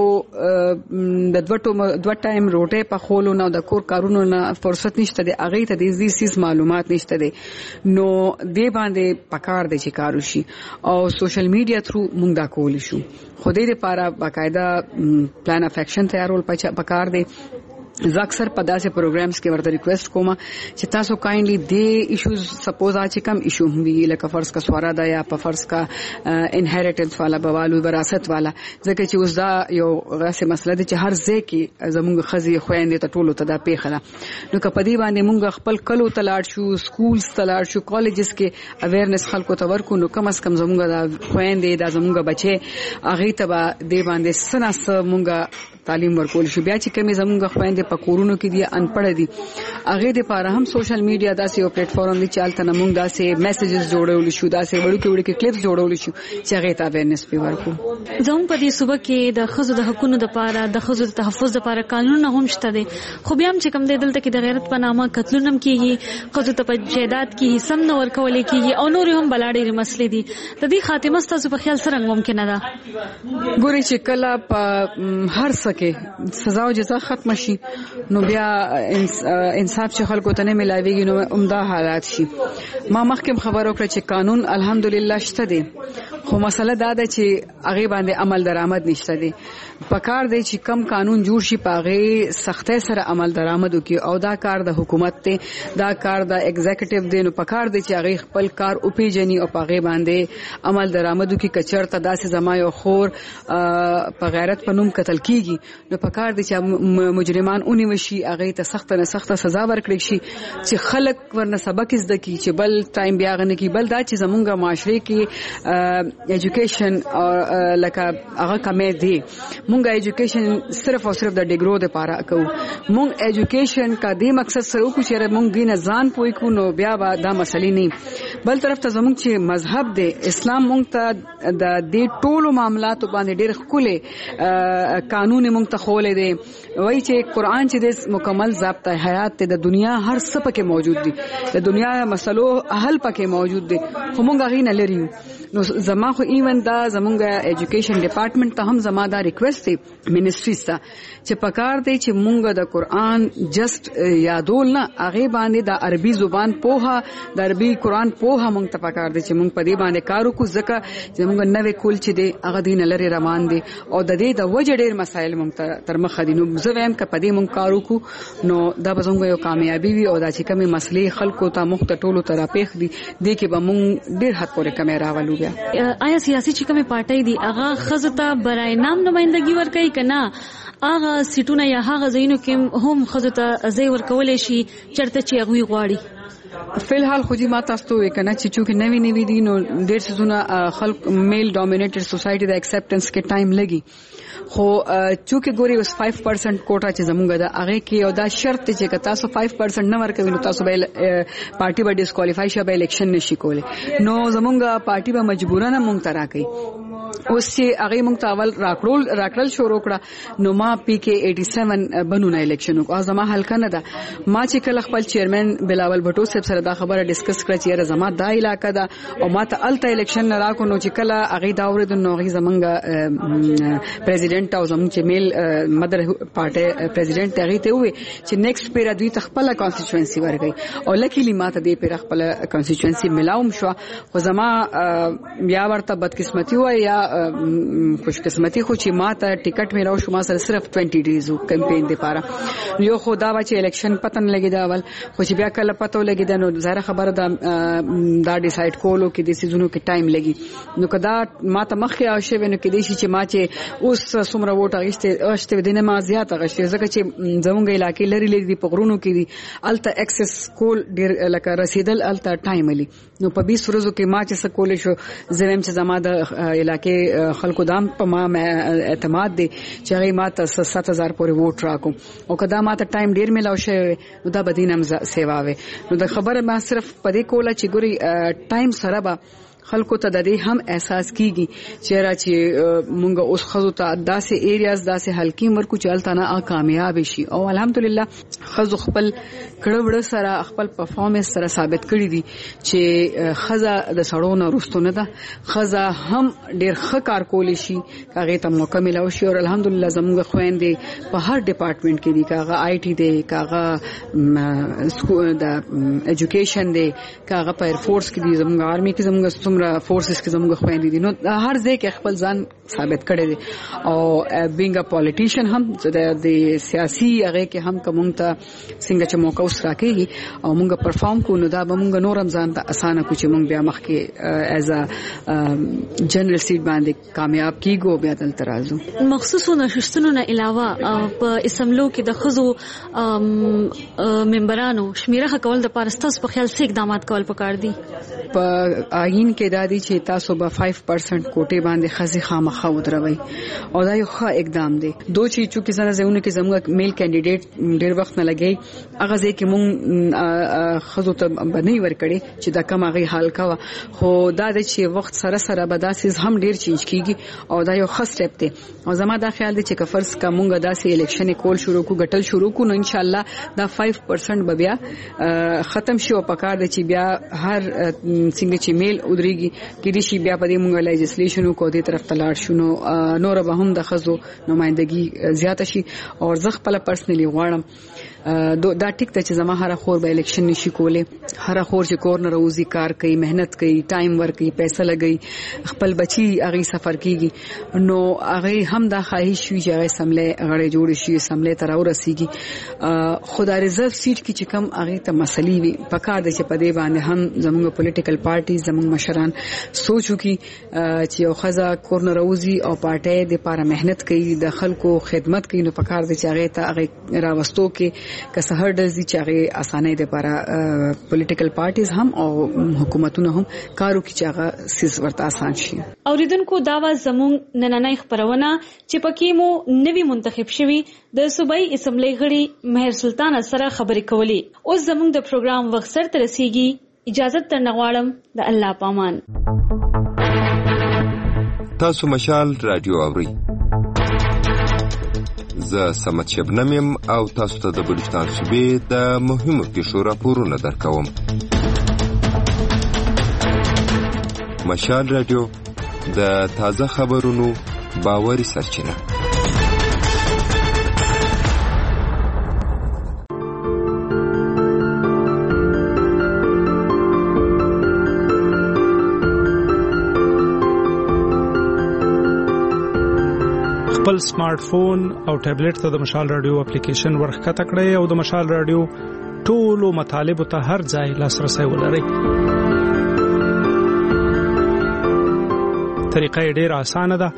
د دوه ټایم روټه په خولو نه د کور کارونو نه فرصت نشته دی هغه ته د دې سیس معلومات نشته دی نو دې باندې پکار دی چې کار وشي او سوشل میډیا تھرو موږ دا کول شو خو دې لپاره باقاعده پلان اف ایکشن تیارول پکار دی زه اکثر په داسې پروګرامز کې ورته ریکوست کوم چې تاسو کایندلی دې ایشوز سپوز چې کم ایشو هم وي لکه فرض کا سوارا دا یا په فرض کا انهریټنس والا بوالو وراثت والا ځکه چې اوس دا یو غاسه مسله ده چې هر ځای کې زموږ خزي خويندې ته ټولو ته دا پیښه نو کپدی باندې موږ خپل کلو تلاړ شو سکولز تلاړ شو کالجز کې اویرنس خلکو ته ورکو نو کم از کم زموږ دا خويندې دا زموږ بچي هغه ته دې باندې سناس موږ تعلیم ورکول شو بیا چې کمی زموږ خويندې په کورونو کې دي انپړ دي هغه د پاره هم سوشل میډیا داسې یو پلیټ فارم دی چې الته موږ داسې میسجز جوړول شو داسې وړوکی کلیپس جوړول شو چې هغه ته اویرنس پی ورکو زموږ په دې صوبه کې د خزو د حقوقو لپاره د خزو د تحفظ لپاره قانون هم شته دي خو بیا هم چې کوم دی دلته کې د غیرت په نامه قتلونم کیږي خزو ته په جیدات کې سم نه ورکول کیږي او نور هم بلاړې مسلې دي د دې خاتمه ستاسو په خیال سره ممکن ده ګوري چې کله په هر څه سزا او جزا ختم شي نو بیا انصاف چې خلکو ته نه ملاويږي نو عمده حالات شي ما مخکې خبر وکړه چې قانون الحمدلله شته دی خو مسله دا ده چې هغه باندې عمل درآمد نشته دی پکار دی چې کم قانون جوړ شي پاغه سختۍ سره عمل درآمد وکي او دا کار د حکومت ته دا کار د ایگزیکټیو دی نو پکار دی چې هغه خپل کار او پیجنی او پاغه باندې عمل درآمد وکي کچرته داسې زما یو خور په غیرت پنوم قتل کیږي نو پکار دي چې مجرمان اونې وشي هغه ته سخت نه سخت سزا ورکړي شي چې خلک ورنه سبق زده کی چې بل ټایم بیا غنه کی بل دا چې زمونږه معاشره کې ایجوکیشن او لکه هغه کمې دي مونږه ایجوکیشن صرف او صرف د ډیګرو لپاره کوو مونږ ایجوکیشن کا دې مقصد سره وکړو چې مونږ نه ځان پوي کو نو بیا دا مسلې نه بل طرف ته زمونږ چې مذهب دی اسلام مونږ ته د دې ټولو معاملات باندې ډېر خولې قانون مونږ ته خولې دي وایي چې قرآن چې د مکمل ضابطه حیات ته د دنیا هر څه پکې موجود دي د دنیا مسلو حل پکې موجود دي خو مونږ غي نه لري نو زما خو ایون دا زمونږه ایجوکیشن ډپارټمنټ ته هم زما دا ریکوست دی منیسټری ته چې پکار دی چې مونږ د قرآن جست یادول نه هغه باندې د عربي زبان پوها د عربي قرآن پوها مونږ ته پکار دی چې مونږ په دې باندې کار وکړو ځکه چې مونږ نوې کول چې دی هغه دین لري روان دي او د دې د وجه ډېر مسایل مونږ تر مخ دي نو زه وایم ک په دې مونږ کار وکړو نو دا به زموږ یو کامیابی وي او دا چې کومه مسلې خلکو ته مخ ته ټولو ته راپېښ دي دې کې به مونږ ډېر حد پورې کمې راولو بیا آیا سیاسي چې کومه پارټي دي هغه خزته برای نام نمائندګي ورکړي کنه هغه سیټونه یا هغه ځایونو کې هم خزته ځای ورکول شي چرته چې هغه غواړي فلحال خو دې ما تاسو ته وکنه چې چونکه نوی دي نو ډېر څه خلک میل ډومینیټډ سوسایټي د اکسپټنس کې ټایم لګي خو چونکه ګوري اوس 5% کوټا چې زمونږ د هغه کې او دا شرط چې تاسو 5% نه ورکوي نو تاسو به پارټي به ډیسکوالیفای شي به الیکشن نشي کولای نو زمونږ پارټي به مجبورانه مونږ ته راکړي اوس چې هغه مونږ ته اول راکړل شروع کړه نو ما پی کې 87 بنونه الیکشن او زما حلقه نه ده ما چې کله خپل چیرمن بلاول بټو صاحب سره دا خبره ډیسکس کړه چې زما دا علاقہ ده او ما ته الته الیکشن نه راکو نو چې کله هغه دا اورید نو هغه زمونږ پریزیدنت او زمونږ چې میل مدر پارټي پریزیدنت هغه ته وې چې نیکسټ پیر دوی تخپل کانسټیټوئنسي ورغی او لکیلی ما ته دې پیر خپل کانسټیټوئنسي ملاوم شو خو زما بیا ورته بدقسمتي و یا خوش قسمتي خو چې ما ته ټیکټ میراو شو ما سره صرف 20 ډیز کمپاین لپاره یو خدا وا چې الیکشن پتن لګی دا اول خو چې بیا کله پته لګی دا نو ظاهر خبره دا ډیسایډ کولو کې د سيزونو کې ټایم لګی نو کدا ما ته مخه او شی ونه کې دي چې ما چې اوس څومره ووټ اغشته دینه ما زیات اغشته ځکه چې زمونږ علاقې لري لري په غرونو کې دي الته اکسس کول ډیر لکه رسیدل الته ټایم لري نو په 20 ورځو کې ما چې سکول شو زم چې زما د علاقې خلکو دام په ما اعتماد دي چې هغه ما ته 7000 پورې ووټ راکو او کدا ما ته ټایم ډیر ملاو شي نو دا بدینم سیوا وي نو د خبره ما صرف په دې کوله چې ګوري ټایم سره به خلکو ته د دې هم احساس کیږي چې مونږ اوس خزو ته داسې ایریاز داسې حلقې مرکو چې التنا کامیاب شي او الحمدلله خزو خپل کړهوړ سره خپل پرفارمنس سره ثابت کړی دي چې خزا د سړونو رستو نه ده خزا هم ډېر ښه کار کولی شي هغه ته مکمل او شي او الحمدلله زموږ خويندې په هر ډپارټمنټ کې دي کاغه آی ټي دي کاغه سکول د ایجوکیشن دي کاغه په ایر فورس کې دي زموږ آرمي کې زموږ څومره فورسز کې زموږ خويندې دي نو هر ځای کې خپل ځان ثابت کړی دي او بینګ ا پالیټیشن هم د سیاسي هغه کې هم کوم ته څنګه چې موقع اوس راکېږي او موږ پرفارم کوو نو دا به موږ نور هم ځان ته اسانه کو چې موږ بیا مخکې ایز ا جنرال سیټ باندې کامیاب کیږو بیا دلته راځو. مخصوصو نشستونو نه علاوه په اسمبلو کې د خزو ممبرانو شمیره کول د پارستاس په خیال څه اقدامات کول پکار دي؟ په آئین کې دا دي چې تاسو به 5% کوټه باندې خزي خامخا ودروي او دا یو ښه اقدام دی. دوه چې څونه زونه کې زموږ میل کینډیډیټ ډېر وخت نه لګي هغه ځکه مونږ خزو ته بنوي ورکړي چې دا کوم هغه حال کا خو دا د چې وخت سره سره به داسې هم ډېر چینج کیږي او دا یو ښه سټپ دی او زما دا خیال دی چې کفرس کا مونږ داسې الیکشن کول شروع کو غټل شروع کو نو ان شاء الله دا 5% به بیا ختم شي او پکار دی چې بیا هر څنګه چې میل ودرېږي کې دي شي بیا په دې مونږ لیجسلیشن کو دې طرف تلاړ شونو نور به هم د خزو نمائندګي زیاته شي او زه خپل پرسنلی غواړم دا ټیک ته چې زما هر خور به الیکشن نشي کوله هر خور چې کور نه روزي کار کوي مهنت کوي ټایم ورکي پیسې لګي خپل بچي هغه سفر کیږي نو هغه هم دا خواهش وي چې هغه سمله غړې جوړ شي سمله تر ورسیږي خدای ریزرو سیټ کې چې کم هغه ته مسلې وي پکار دي چې په دې باندې هم زموږ پولیټیکل پارټي زموږ مشران سوچو کی چې یو خزا کور نه روزي او پارټي د لپاره مهنت کوي د خلکو خدمت کوي نو پکار دي چې هغه ته هغه راوستو کې که سهار د دې چې هغه اسانه د لپاره پولیټیکل پارټیز هم او حکومتونه هم کارو کې چې هغه سیس ورته آسان شي. اوریدونکو دا و زموږ نننۍ خبرونه چې پکې مو نوی منتخب شوی د صوبایي اسمبلی غړي مهر سلطان سره خبرې کولې. اوس زموږ د پروګرام وخت سره رسیدي اجازه تر نغواړم د الله پامان. تاسو مشال رادیو اورئ زه سمت شبنم او تاسو ته د بلوچستان صوبې د مهمو پیښو راپورونه درکوم. مشال رادیو د تازه خبرونو باوري سرچینه. خپل سمارټ فون او ټابلیټ ته د مشال رادیو اپلیکیشن ورخکته کړئ او د مشال رادیو ټولو مطالبه ته هر ځای لاسرسي ولرئ. طریقه ډېره اسانه ده.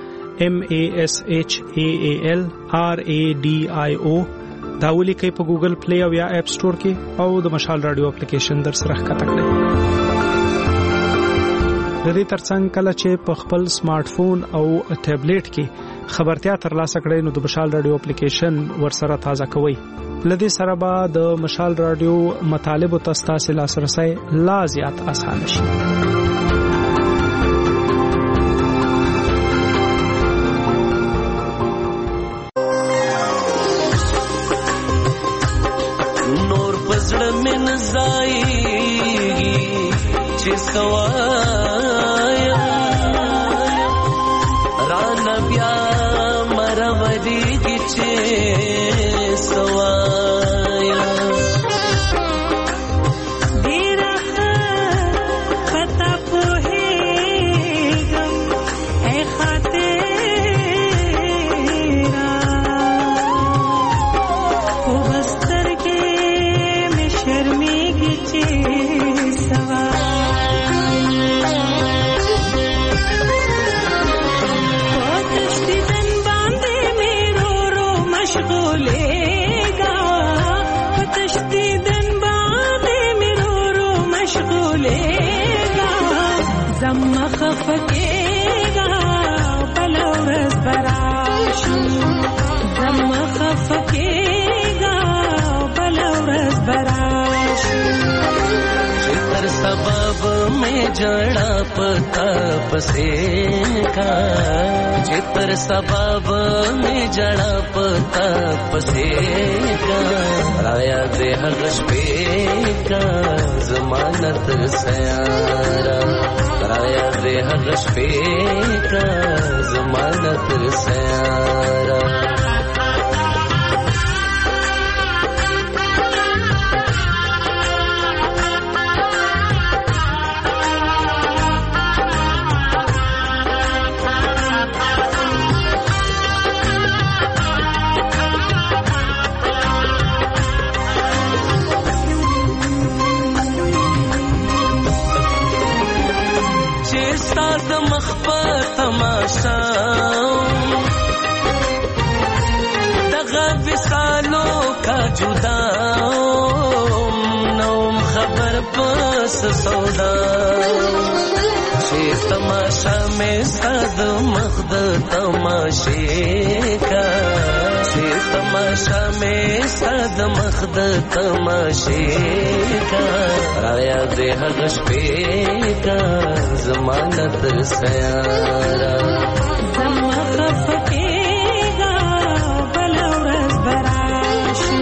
MASHAAL RADIO دا ولیکئ په ګوګل پلی او یا اپ سٹور کې او د مشال رادیو اپلیکیشن در سره ښکته کړئ. د دې ترڅنګ کله چې په خپل سمارټ فون او ټابلیټ کې خبرتیا ترلاسه کړئ نو د مشال رادیو اپلیکیشن ورسره تازه کوئ. لدې سره به د مشال رادیو مطالب ته ستاسو لاسرسي لا زیات اسانه شي. نور پزړه من زایږي چې سوایا ران بیا مرودی کی چې سوایا ډیره پتا پوهېږم اے خاطرا خو بستر کې مې شرمېږي چې سوایا में जड़ा पता पसे का चित्र सबब में जड़ा पता पसे का राया दे हगश पे का जमानत सयारा राया दे हगश पे का जमानत सयारा तमाशा दगा विसालों का जुदा नौम खबर बस सौदा शेर तमाशा में सद मख्द तमाशे का शेर तमाशा में सद मख्द तमाशे का राया दे हगश पे का जमानत सयारा जमा खफकेगा बलौरस बराशी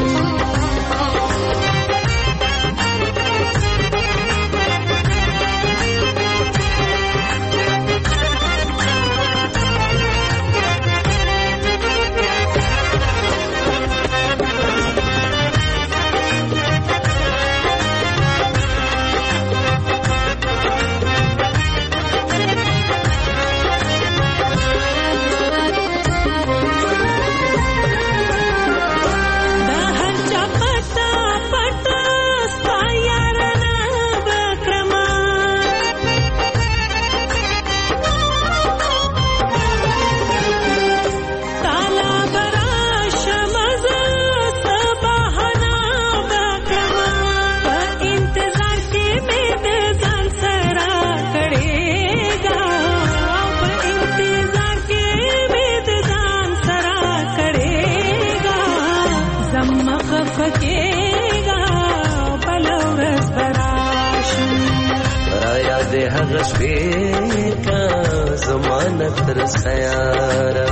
हगश पे का जमानत सयारा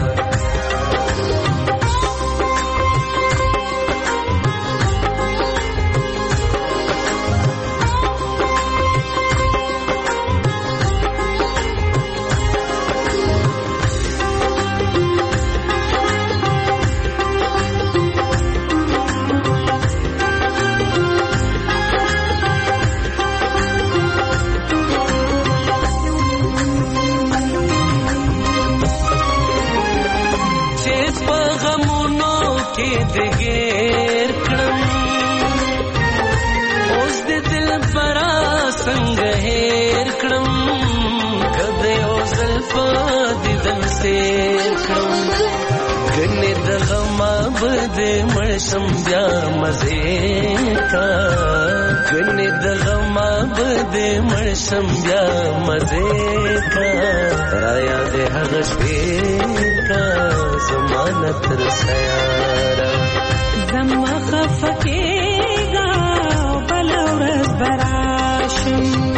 दे मशम ब्या मजे का गने दगमा दे मशम ब्या मजे का राया दे हगश पे का जमानत सयारा जमा खफकेगा बलौरस बराशी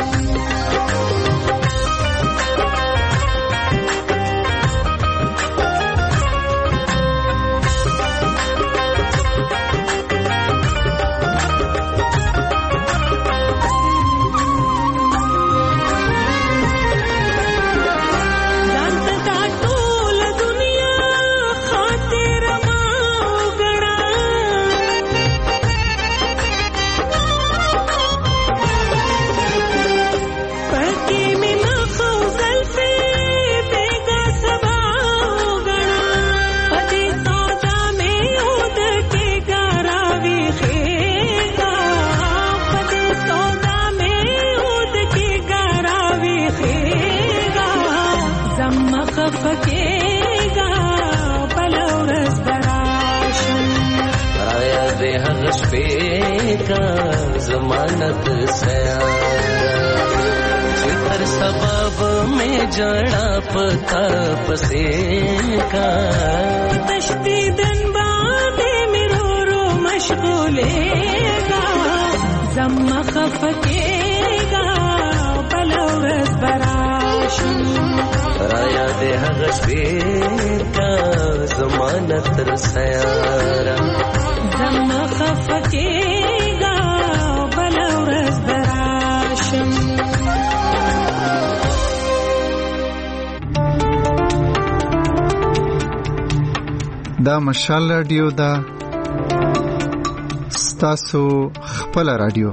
खफकेगा बलौरस बराशी राया दे हगश पे का जमानत सयारा चित्र सबब में जड़ा पता पसे का तश्ती दिन बादे मेरो रो मशगूलेगा जमा खफकेगा ورځ براشم را یاد هغه شپې تا زمانه تر سیاره زما خفکېږه بل ورځ براشم دا مشال رادیو دا ستاسو خپل رادیو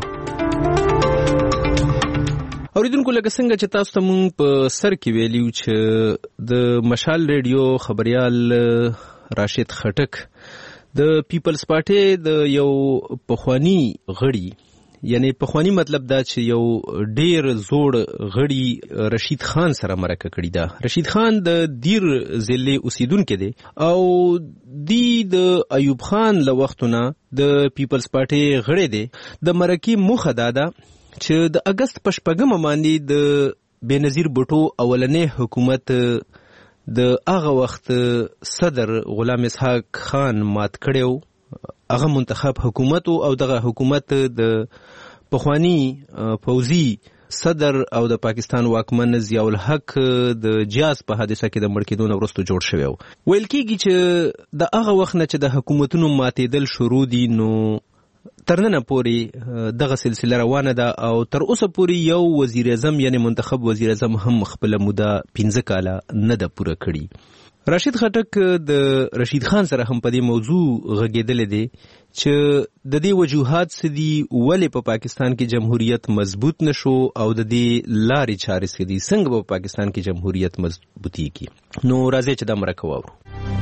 اوریدونکو لکه څنګه چې تاسو ته مونږ په سر کې ویلیو چې د مشال ریډیو خبريال راشد خټک د پیپلز پارټي د یو پخوانی غړي یعنی پخوانی مطلب دا چې یو ډیر زوړ غړي رشید خان سره مرکه کړی دا. رشید خان د دیر ضلع اوسیدونکو دی او د ایوب خان له وختونه د پیپلز پارټي غړي دی. د مرکه موخه دا ده چې د اگست په 8 باندې د بېنظیر بوټو اولنې حکومت د هغه وخت صدر غلام اسحاق خان مات کړو. هغه منتخب حکومت او دغه حکومت د پخوانی فوزي صدر او د پاکستان واکمن ضیاء الحق د جاز په حادثه کې د مړ کېدو وروسته جوړ شوی و. ویل کېږي چې د هغه وخت نه چې د حکومتونو ماتېدل شروع دي نو ترننه پورې دغه سلسله روانه ده او تر اوسه پورې یو وزیر اعظم یعنی منتخب وزیر اعظم هم خپل موده 15 کاله نه ده پوره کړی. راشد خټک د رشید خان سره هم په دې موضوع غږېدل دي چې د دې وجوهات څه دي ولې په پاکستان کې جمهوریت مضبوط نشو او د دې لارې چارې څه دي څنګه په پاکستان کې جمهوریت مضبوطی کی. نو راځي چې دا مرکه واورو.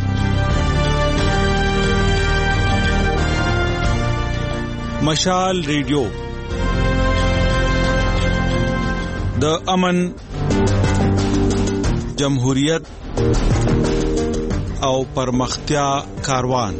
مشال ریډیو د امن جمهوریت او پرمختیا کاروان.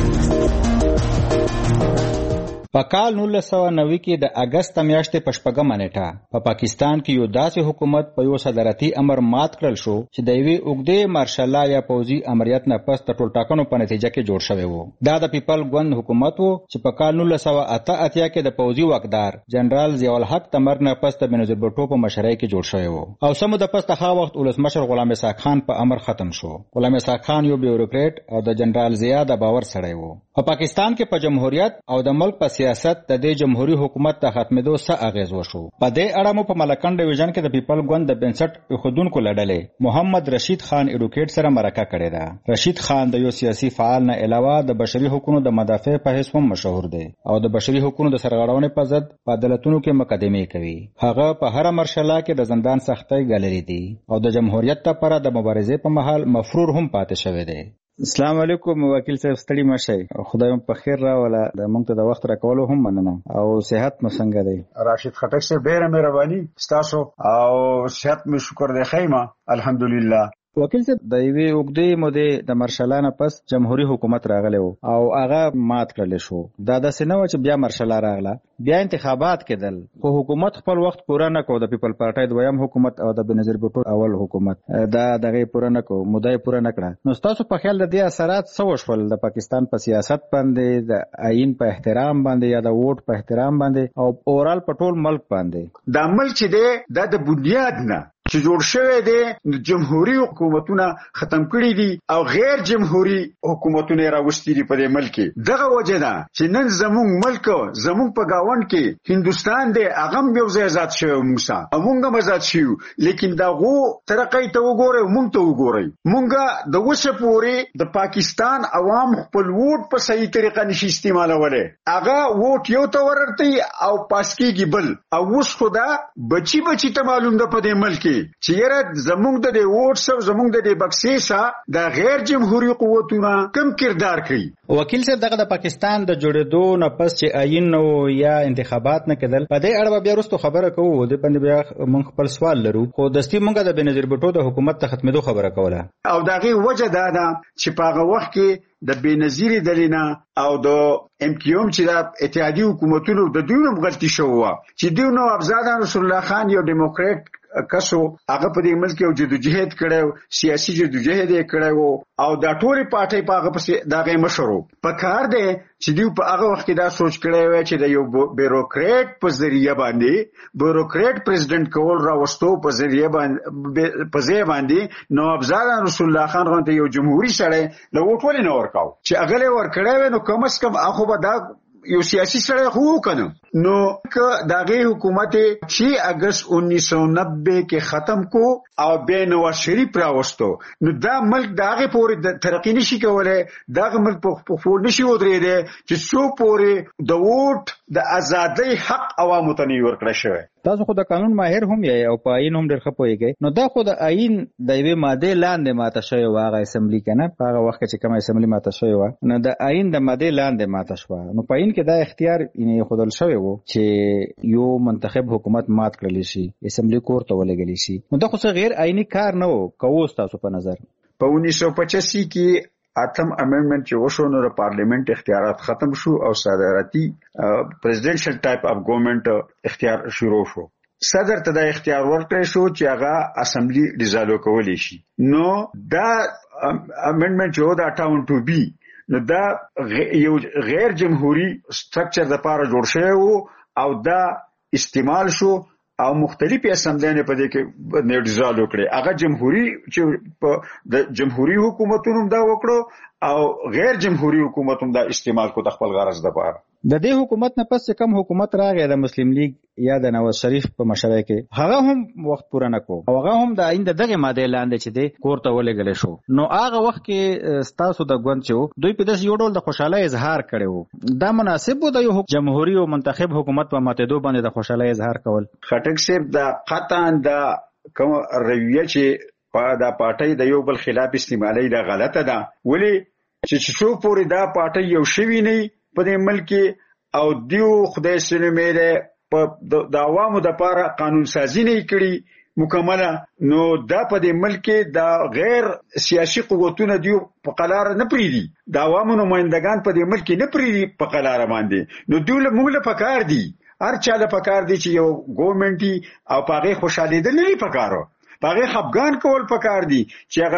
په کال 1990 کې د اگست میاشتې په 8 نیټه په پاکستان کې یو داسې حکومت په یو صدارتي امر مات کړل شو چې د یوې اوږدې مارشال یا پوځي امریت نه پس د ټولټاکنو په نتیجه کې جوړ شوی وو. دا د پیپل ګوند حکومت وو چې په کال 1988 کې د پوځي واکدار جنرال ضیاء الحق تمر نه پس د بېنظیر بوټو په مشرۍ کې جوړ شوی وو او سمو د پس د هغه وخت ولسمشر غلام اسحاق خان په امر ختم شو. غلام اسحاق خان یو بیوروکریټ او د جنرال ضیاء د باور سړی وو. په پاکستان کې په جمهوریت او د ملک په سیاست د دې جمهوریت حکومت د ختمېدو څه اغیز وشو. په دې اړه مو په ملکن ډیویژن کې د پیپل ګوند د بنسټ خودونکو لړلې محمد رشید خان ایډوکیټ سره مرکه کړې ده. رشید خان د یو سیاسي فعال نه علاوه د بشري حقوقو د مدافع په حیث هم مشهور دی او د بشري حقوقو د سرغړونې په ضد په عدالتونو کې مقدمې کوي. هغه په هر مرحله کې د زندان سختۍ ګالري دي او د جمهوریت لپاره د مبارزې په مهال مفرور هم پاتې شوی دی. السلام علیکم وکیل صاحب ستړي مشه خدای په خیر راوله د مونږ ته د وخت راکولو هم مننه او صحت مو څنګه دی؟ راشد خټک صاحب ډیره مهرباني ستاسو او صحت مې شکر دی خیمه الحمدلله. وکیل صاحب د یوې اوږدې مودې د مرشلانه پس جمهوریت حکومت راغلی وو او هغه مات کړل شو. دا داسې نه و چې بیا مرشله راغله بیا انتخابات کېدل خو حکومت خپل وخت پوره نه کو. د پیپل پارټي دویم حکومت او د بېنظیر بوټو اول حکومت دا دغه پوره نه کو مودې پوره نه کړه. نو تاسو په خیال د دې اثرات څه وشول د پاکستان په سیاست باندې د آئین په احترام باندې یا د ووټ په احترام باندې او اورال په ټول ملک باندې؟ د عمل چې دی د بنیاد نه چې جوړ شوی دی جمهوریت حکومتونه ختم کړي دي او غیر جمهوریت حکومتونه راوستي دي په دې ملک. دغه وجه ده چې نن زموږ ملک زموږ په گاوند کې هندستان دی هغه یو ځای آزاد شوی موږ هم آزاد شو لیکن دا غو ترقې ته وګورئ موږ ته وګورئ موږ د وسه پورې د پاکستان عوام خپل ووټ په صحیح طریقه نشي استعمالولای. هغه ووټ یو ته ورته او پاس کېږي بل او اوس خدا بچي ته معلوم ده په دې ملک چې یره زموږ د ووټ سو زموږ د بکسې سا د غیر جمهوریت قوتونه کم کردار کوي. وکیل صاحب دغه د پاکستان د جوړېدو نه پس چې آئین نو یا انتخابات نه کېدل په دې اړه بیا وروسته خبره کوو د باندې بیا موږ خپل سوال لرو خو دستي موږ د بېنظیر بوټو د حکومت ته ختمېدو خبره کوله او دغه وجه دا ده چې په هغه وخت کې د بېنظیر دلینا او د MQM چې د اتحادیه حکومتونو د دوی غلطي شو چې دوی نو ابزاد رسول الله خان یو ډیموکریټ کسو هغه په دې ملک یو جدوجہد کړو سیاسي جدوجہد یې کړو او دا ټول پارټي په هغه پسې دا غي مشرو په کار دی چې دوی په هغه وخت کې دا سوچ کړی و چې د یو بیروکریټ په ذریعہ باندې بیروکریټ پریزیدنت کول راوستو په ذریعہ باندې نوابزاد رسول الله خان غونته یو جمهوریت سره له وټول نه ورکاو چې هغه ورکړی نو کم از کم اخو به دا یو سیاسي سره خو کنه نو که داغه حکومت 6 اگست 1990 کې ختم کو او به نواز شریف راوستو نو دا ملک داغه پورې ترقی نشي کولای داغه ملک په فور نشي ودرېده چې څو پورې د ووټ د ازادۍ حق عوامو ته نه ورکړل شوی. تاسو خو د قانون ماهر هم یې او په آئین هم ډېر ښه پوهیږئ نو دا خو د آئین د یوې مادې لاندې ماته شوی و هغه اسمبلی کنه په هغه وخت چې کومه اسمبلی ماته شوی و نو د آئین د مادې لاندې ماته شوه نو په آئین کې دا اختیار یې خودل شوی و چې یو منتخب حکومت مات کړلی شي اسمبلی کور ته ولګلی شي نو دا خو څه غیر آئینی کار نه و کوو تاسو په نظر په 1985 کې اتم امندمنت چې وشو نو د پارلیمنت اختیارات ختم شو او صدارتي پریزیدنشل ټایپ اف ګورنمنت اختیار شروع شو. صدر ته د اختیار ورکړی شو چې هغه اسمبلی ډیزالو کولی شي. نو دا امندمنت چې د 58 نو دا یو غیر جمهوری سټرکچر د پاره جوړ شوی وو او دا استعمال شو او مختلفي اسمبلیانه په دې کې نیډزال وکړي هغه جمهوریت چې په د جمهوریت حکومتونو دا وکړو او غیر جمهوریت حکومتونو دا استعمال کو د خپل غرض لپاره. د دې حکومت نه پس کم حکومت راغی د مسلم لیگ یا د نواز شریف په مشرۍ کې هغه هم وخت پوره نه کو او هغه هم د آئین دغه ماده لاندې چې د کور ته ولګل شو نو هغه وخت کې ستاسو د ګوند چې دوی په داس یو ډول د خوشاله اظهار کړو دا مناسب و د یو جمهوریت او منتخب حکومت په ماتېدو باندې د خوشاله اظهار کول. خټک صاحب دا قطعا دا کوم رویه چې په دا پارټي د یو بل خلاف استعمالي دا غلطه ده ولی چې څو پورې دا پارټي یو شوی نه په دې ملک او دیو خدای سره مېره په د عوامو د لپاره قانون سازی نه کړي مکمله نو دا په دې ملک دا غیر سیاسي قوتونه دیو په قلار نه پریدي د عوامو نمائندگان په دې ملک نه پریدي په قلار باندې نو دوی موږ له پکار دي هر چا له پکار دي چې یو ګورنمنت او پاغه خوشاله دي نه پکارو پاغه خپګان کول پکار دي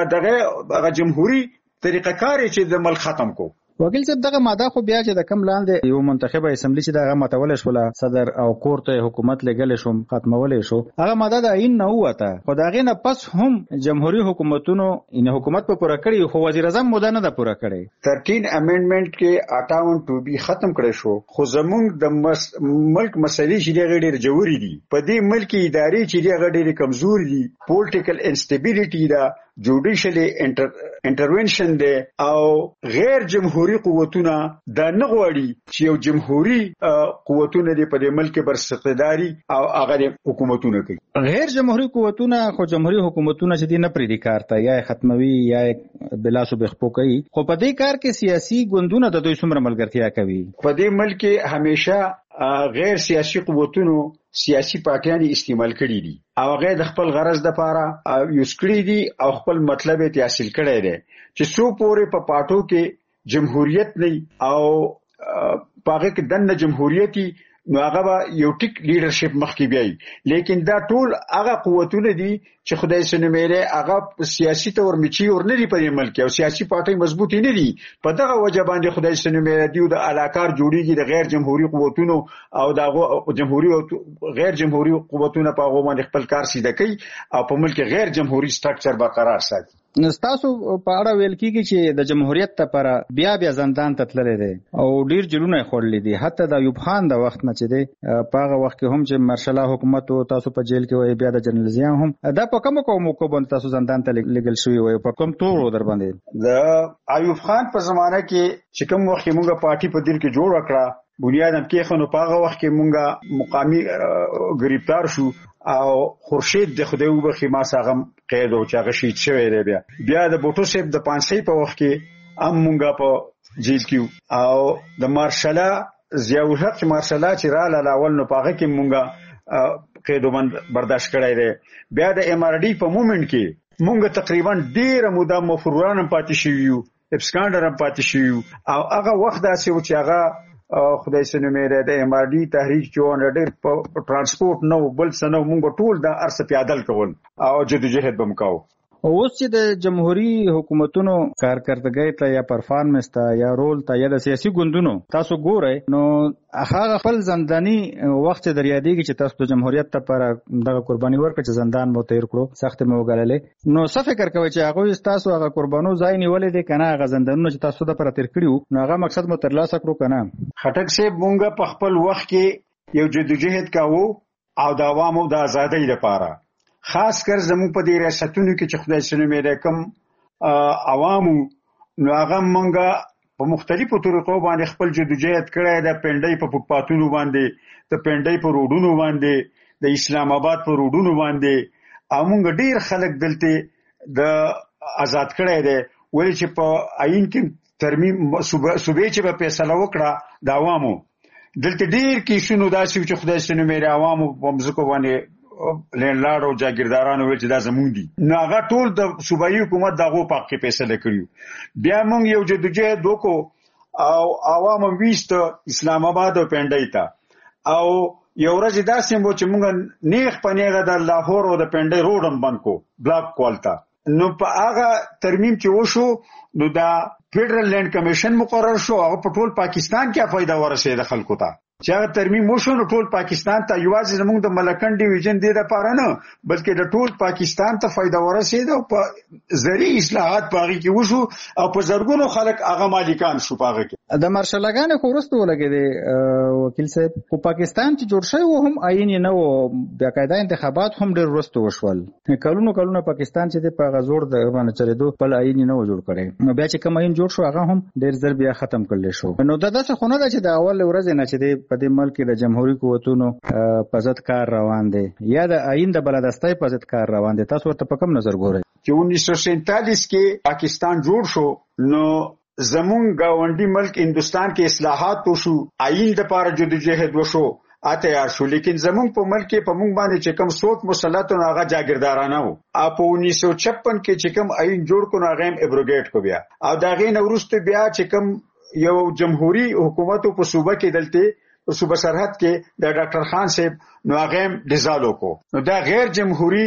چې هغه جمهوریت طریقه کار چې د ملک ختم کو. وکیل صاحب دغه ماده خو بیا چې د کم لاندې یو منتخبه اسمبلی چې دغه متول شوله صدر او کور ته حکومت لګل شوم ختمولې شو هغه ماده د آئین نه وته خو دغه نه پس هم جمهوریت حکومتونو ان حکومت په پوره کړی خو وزیر اعظم موده نه د پوره کړی 13 امندمنت کې 58 ټو بی ختم کړی شو خو زمونږ د ملک مسلې چې ډېر ډېر جوړې دي په دې ملک ادارې چې ډېر ډېر کمزوري دي پولیټیکل انسټیبিলিټي دا جوډیشلی انټرونشن دی او غیر جمهوری قوتونه دا نه غواړي چې یو جمهوری قوتونه دی په دې ملک برسقداري او هغه حکومتونه کوي. غیر جمهوری قوتونه خو جمهوری حکومتونه چې دی نه پریدي کارته یا ختموي یا بلاسو بخپو کوي خو په دې کار کې سیاسي ګوندونه د دوی څومره ملګرتیا کوي. په دې ملک همیشه غیر سیاسي قوتونو سیاسي پارټیان استعمال کړي دي او هغه د خپل غرض لپاره یوز کړي دي او خپل مطلب یې حاصل کړی دی چې څو پورې په پاټو کې جمهوریت نه او پاغه کې دنه جمهوریتي نو هغه یو ټیک لیډرشپ مخکې بیاي لیکن دا ټول هغه قوتونه دي چې خدای سره مېره هغه سیاسي تور میچي ور نه دی په ملک او سیاسي پارټي مضبوطی نه دي په دغه وجه باندې خدای سره مېره دیو د علاقار جوړیږي د غیر جمهوریت قوتونو او د جمهوریت غیر جمهوریت قوتونو په هغه باندې خپل کار سیده کوي او په ملک غیر جمهوریت سټرکچر برقرار ساتي. نستاسو په اړه ویل کیږي چې د جمهوریت لپاره بیا زندان ته تللی دی او ډیر جلونه خورلې دي حتی د ایوب خان د وخت نه چې دی په هغه وخت کې هم چې مارشال حکومت او تاسو په جیل کې وای بیا د جنرال ضیاء هم دا په کوم موقع باندې تاسو زندان ته لګل شوی وای په کوم تور در باندې د ایوب خان په زمانه کې چې کوم وخت موږ پارټي په دل کې جوړ کړه بنیادم کې خنو په هغه وخت کې موږ مقامی گرفتار شو او خورشید د خدای وبخي ما ساغم قید او چاغه شهید شوی دی بیا د بوټو سیب د 500 په وخت کې مونږه په جیل کې او د مارشال ضیاء الحق مارشال چې را لاول نو پاغه کې مونږه قیدومن برداشت کړی دی بیا د ام ار ډي په مومنت کې مونږه تقریبا ډیره موده مفروران پاتې شویو اپسکانډر پاتې شویو او هغه وخت داسې و چې هغه خدای سنومېره د ام ار ډي تحریک جوړ ډېر په ترانسپورت نو بل څه نو موږ ټول د ارس پیادل کول او جدوجہد به وکاو. اوس چې د جمهوریت حکومتونو کارکردګۍ ته یا پرفارمنس ته یا رول ته یا د سیاسي ګوندونو تاسو ګورئ نو هغه خپل زنداني وخت در یادېږي چې تاسو د جمهوریت ته پر دغه قرباني ورکړه چې زندان مو تیر کړو سخت مو وګاللې نو څه فکر کوئ چې هغه تاسو هغه قربانو ځای نیولې دي کنه هغه زندانونه چې تاسو د پر تیر کړیو نو هغه مقصد مو ترلاسه کړو کنه؟ خټک صاحب مونږ په خپل وخت کې یو جدوجہد کاوه او د عوامو د ازادۍ لپاره خاص کر زموږ په دې ریاستونو کې چې خدای سنومېره کوم عوامو نو هغه مونږه په مختلفو طریقو باندې خپل جدوجہد کړی د پنډۍ په فوټپاتونو باندې د پنډۍ په روډونو باندې د اسلام آباد په روډونو باندې او مونږ ډیر خلک دلته د آزاد کړی دی ولې چې په آئین کې ترمیم صوبې چې په فیصله وکړه د عوامو دلته ډیر کیسونو داسې چې خدای سنومېره عوامو په مځکو باندې لینډلارډ او جاګیردارانو ویل چې دا زموږ دي نو هغه ټول د صوبایي حکومت دغه په کې فیصله کړیو بیا موږ یو جدوجہد وکړو او عوام ویست اسلام آباد او پنډۍ ته او یو ورځ داسې مو چې موږ نیغ پنیغه د لاهور او د پنډۍ روډ هم بند کو بلاک کوالتا نو په هغه ترمیم چې وشو نو دا فدرل لینډ کمیشن مقرر شو هغه په ټول پاکستان کې فائدہ ورسېده خلکو ته چې هغه ترمیم وشو نو ټول پاکستان ته یوازې زموږ د ملکن ډیویژن دی لپاره نه بلکې د ټول پاکستان ته فائدہ ورسېده او په زرعي اصلاحات په هغه کې وشو او په زرګونو خلک هغه مالکان شو په هغه کې د مارشلګانې خو وروسته ولګېدې وکیل صاحب خو پاکستان چې جوړ شوی و هم آئین یې نه و باقاعده انتخابات هم ډېر وروسته وشول کلونه پاکستان چې په هغه زوړ د باندې چلېدو خپل آئین یې نه و جوړ کړی نو بیا چې کوم آئین جوړ شو هغه هم ډېر زر بیا ختم کړل شو نو دا داسې خو نه ده چې د اول ورځې نه چې په دې ملک کې د جمهوریت قوتونو په ضد کار روان دی یا د آئین د بلدستۍ په ضد کار روان دی تاسو ورته په کوم نظر ګورئ چې 1947 کې پاکستان جوړ شو نو زمونږ گاونډي ملک هندستان کې اصلاحات وشو آئین د لپاره جدوجہد وشو اته شو لیکن زمونږ په ملک کې په مونږ باندې چې کوم سوچ مسلط او هغه جاګیردارانه وو په 1956 کې چې کوم آئین جوړ کو هغه ایبروګیټ کو بیا او دا غي نورسته بیا چې کوم یو جمهوریت حکومت په صوبه کې دلته صوبه سرحد کې د ډاکټر خان صاحب نو هغه ډیزالو کو نو دا غیر جمهوری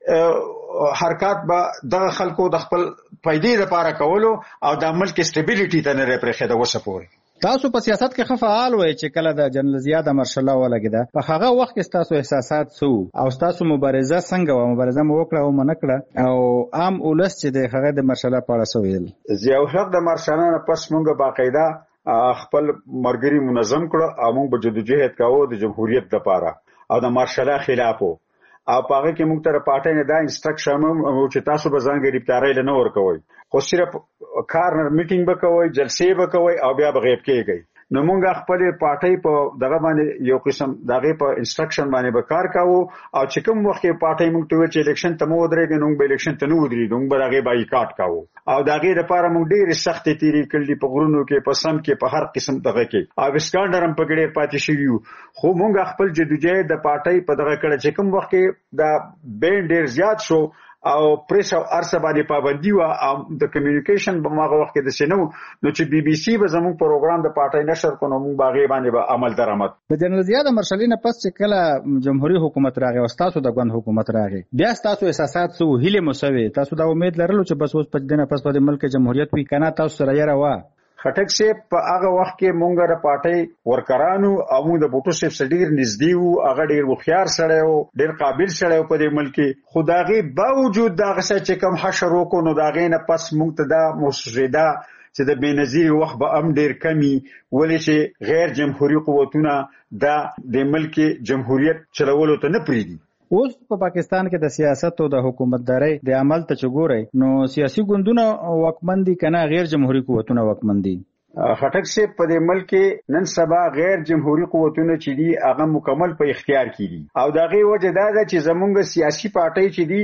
حرکات به د خلکو د خپل فائدې لپاره کولو او د ملک سټیبیلیټي ته نه پرېخده وسپوري تاسو په سیاست کې خفعال وای چې کله د جنرال ضیاء د مارشل ولګیده په هغه وخت کې تاسو احساسات سو او تاسو مبارزه څنګه و مبارزه مو وکړه او منکړه او عام اولس چې د هغه د مارشل په اړه سویل ضیاء الحق د مارشل نه پس مونږه باقاعده خپل مرګري منظم کړ او موږ به جدوجہد کاوه د جمهوریت لپاره او د مارشل خلافو او هغه کې موږ تر پټه نه دا انسټرکشن مو چې تاسو به ځان گرفتاری لنه ورکوي خو صرف کارنر میټینګ وکوي جلسې وکوي او بیا بغیب کېږي نو موږ خپل پارټي په دغه باندې یو قسم دغه په انسټرکشن باندې به کار کاوه او چې کوم وخت کې پارټي موږ ته چې الیکشن ته مو درېږي نو به الیکشن ته نو درېږي نو به دغه بایکاټ کاوه او دغه لپاره موږ ډېر سخت تیری کړلې په غرونو کې په سم کې په هر قسم دغه کې او وسکانډر هم په ګډه پاتې شویو خو موږ خپل جدوجہد د پارټي په دغه کړه چې کوم وخت کې دا بین ډېر زیات شو او پریس او ارسه باندې پابندي وا او د کمیونیکیشن په ماغه وخت کې د سينو نو چې بي بي سي به زموږ پروګرام د پارټي نشر کوو موږ باغې باندې به عمل درآمد د جنرال ضیاء د مارشلینه پس چې کله جمهوریت حکومت راغی او تاسو د ګوند حکومت راغی بیا تاسو احساسات سو هیله مسوي تاسو دا امید لرلو چې بس اوس 5 دنه پس په ملک جمهوریت وی کنه تاسو سره یې راوا خټک صاحب په هغه وخت کې مونږ د پارټي ورکرانو او موږ د بوټو صاحب سره ډیر نږدې وو هغه ډیر مخيار سره وو ډیر قابل سره وو په دې ملک خدایي باوجود دغه چې کوم حشر وکړو نو دغه نه پس مونږ ته دا مسجده چې د بنظیر وخت به ام ډیر کمی ولې چې غیر جمهوریت قوتونه د ملک جمهوریت چلولو ته نه پریدي اوس په پاکستان کې د سیاست او د حکومتداري د عمل ته چګوري نو سیاسي ګوندونه وکمندي کنه غیر جمهوریت قوتونه وکمندي خټک صاحب په دې ملک نن سبا غیر جمهوریت قوتونه چې دي هغه مکمل په اختیار کې دي او دغه وجه دا ده چې زمونږ سیاسي پارټي چې دي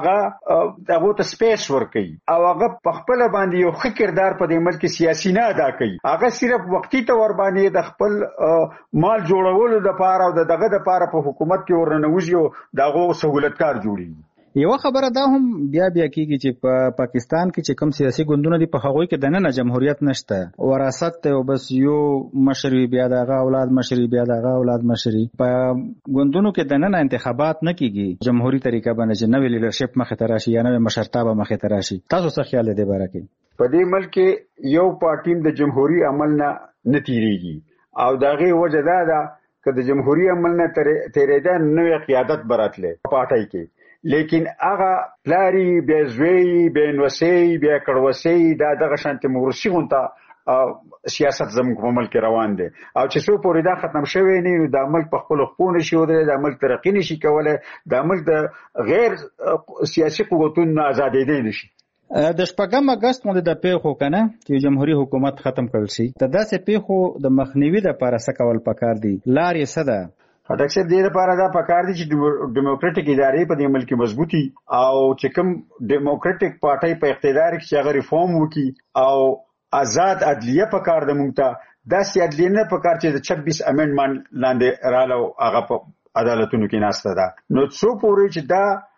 هغه ته سپیس ورکړي او هغه په خپل باندې یو ښه کردار په دې ملک سیاسي نه ادا کوي هغه صرف وقتی تور باندې د خپل مال جوړولو لپاره او دغه لپاره په حکومت کې ورننوځي دغه سہولتکار جوړي یو خبره دا هم بیا کیږي چې په پاکستان کې چې کوم سیاسي ګوندونه دي په هغوی کې دننه جمهوریت نشته، وراثت ته بس یو مشر بیا دغه اولاد مشر بیا دغه اولاد مشر. په ګوندونو کې دننه انتخابات نه کیږي جمهوریت طریقه باندې چې نوې لیډرشپ مخې ته راشي یا نوې مشرتابه مخې ته راشي. تاسو څه خیال دی باره کې؟ په دې ملک یو پارټیم د جمهوریت عمل نه تیریږي او دغه وجه دا ده چې د جمهوریت عمل نه تیریدا نوې قیادت براتله پارټای کې، لیکن هغه پلاری بیا زوی بیا نوسی بیا کړوسی دا دغه شانتي مورشي غونټه سیاست زموږ په ملک روان دي او چې څو پورې دا ختم شوی نه نو د ملک په خپل خپل شي ودرې د ملک ترقی نشي کولای، د ملک د غیر سیاسي قوتونو ازادېدل نشي. د شپږم اگست باندې د پیښو کنه چې جمهوریت حکومت ختم کړل شي د داسې پیښو د مخنیوي لپاره څه کول پکار دي؟ لارې څه ده؟ خټک صاحب دې لپاره دا پکار دي چې ډیموکراټیک ادارې په دې ملک مضبوطي او چې کوم ډیموکراټیک پارټي په اقتدار کې هغه ریفارم وکي او آزاد عدلیه پکار د مونږ ته داسې عدلیه نه پکار چې د 26 امندمنت لاندې رالو هغه په عدالتونو کې ناشته ده. نو څو پورې چې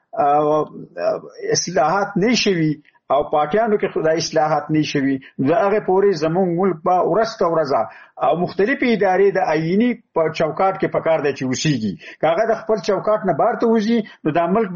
دا اصلاحات نشوي او پارټیانو کې خدای اصلاحات نشوي دا هغه پورې زموږ ملک په ورسته ورځه او مختلفي ادارې د آئینی په چوکاټ کې پکار دی چې وسیږي کاغه د خپل چوکاټ نه بار ته وځي نو د ملک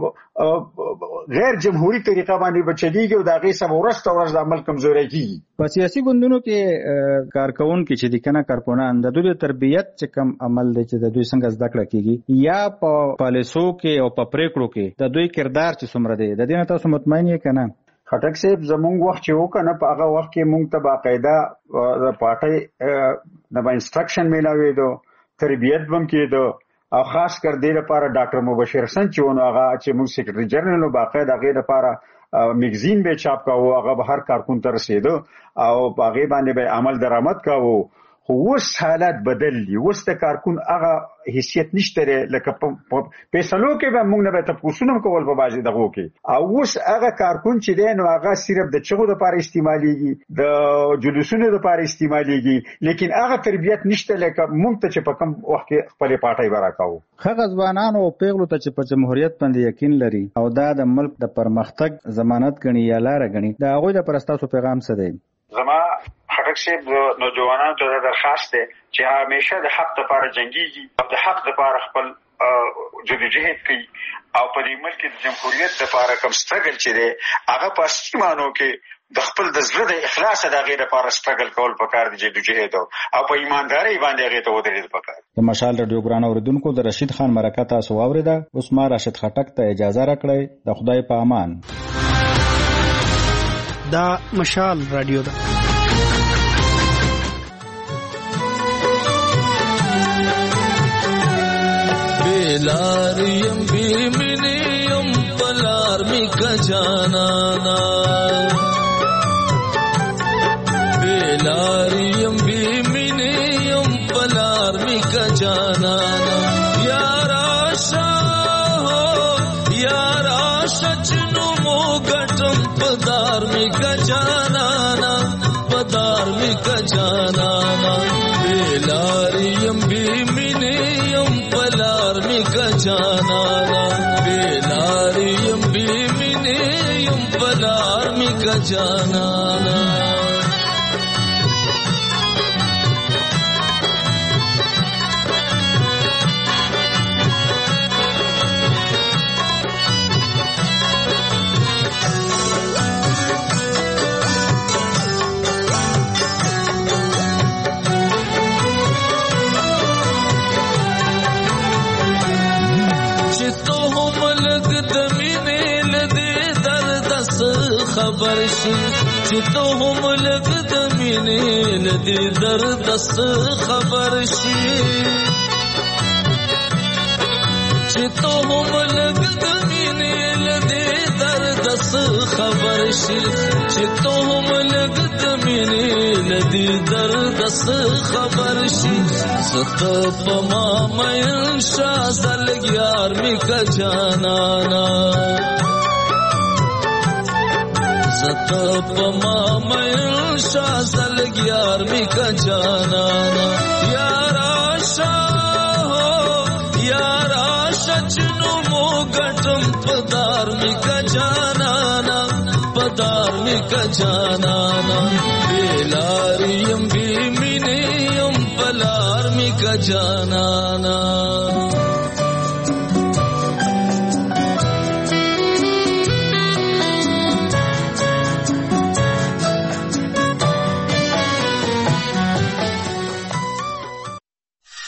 به غیر جمهوریت طریقه باندې بچلېږي او دا غي سم ورسته ورځ د ملک کمزوري کیږي. په سیاسي ګوندونو کې کارکونکو چې د کنه کارپونان د دوی تربیت چې کم عمل دی چې د دوی څنګه زده کړه کیږي یا په پالیسو کې او په پریکړو کې د دوی کردار چې څومره دی د دې نه تاسو مطمئن یې کنه؟ خټک صاحب زمونږ وخت چې وکنه په هغه وخت کې مونږ ته باقاعده د پارټي د انسټرکشن ملاوي تربیت بم کېدو او خاص کر دې لپاره ډاکټر مبشر حسن چې ونه هغه چې موږ سیکریټری جنرال باقاعده هغه لپاره میگزین به چاپ کاوه هغه به هر کارکون ته رسیدو او هغه باندې به عمل درآمد کاوه. خو اوس حالات بدل دي، اوس د کارکون هغه حیثیت نشته لکه پیسلو کې به موږ نه به تاسو کول په بازي دغه کې او اوس هغه کارکون چې دی نو هغه صرف د چغو لپاره استعماليږي د جلوسونو لپاره استعماليږي لیکن هغه تربیت نشته لکه موږ ته چې په کوم وخت کې خپل پارټي ورکاو. هغه ځوانانو او پیغلو ته چې په جمهوریت باندې یقین لري او دا د ملک د پرمختګ ضمانت غني یا لار غني دا هغه د پرستاسو پیغام څه دی؟ زما خټک صاحب نوجوانانو ته درخواست دی چې همیشه د حق لپاره جنگيږي او د حق لپاره خپل جدوجہد کوي او په دې ملک د جمهوریت لپاره کوم سټرګل چې دی هغه په سیمانو کې د خپل د زړه د اخلاص د غیر لپاره سټرګل کول پکار دي جدوجہد او په ایمانداري باندې هغه ته ودرېد پکار. د مشال رادیو ګران اوریدونکو د رشید خان مرکه تاسو واوریده. اوس ما راشد خټک ته اجازه راکړئ. د خدای په امان. دا مشال رادیو ده. بیلاریم بیمینیم پلار می کجانانا بیلاریم بیمینیم پلار می کجانانا یارا شچنو مو گٹم پدار می کجانانا پدار می کجانانا بیلاریم بیمینیم پلار می کجانانا بیلاریم بیمینیم پلار می کجانانا خبر شي چې ته هم لږ د مینې لدې درد خبر شي چې ته هم لږ د مینې لدې درد خبر شي چې ته هم لږ د مینې لدې درد خبر شي زته په ما مین شازل یار می کجانانا زتا پما مین شازل گیار می کجانانا یارا شچنو مو گٹم پدار می کا جانانا پدار می کا جانانا بیلاریم بی مینیم پلار می کا جانانا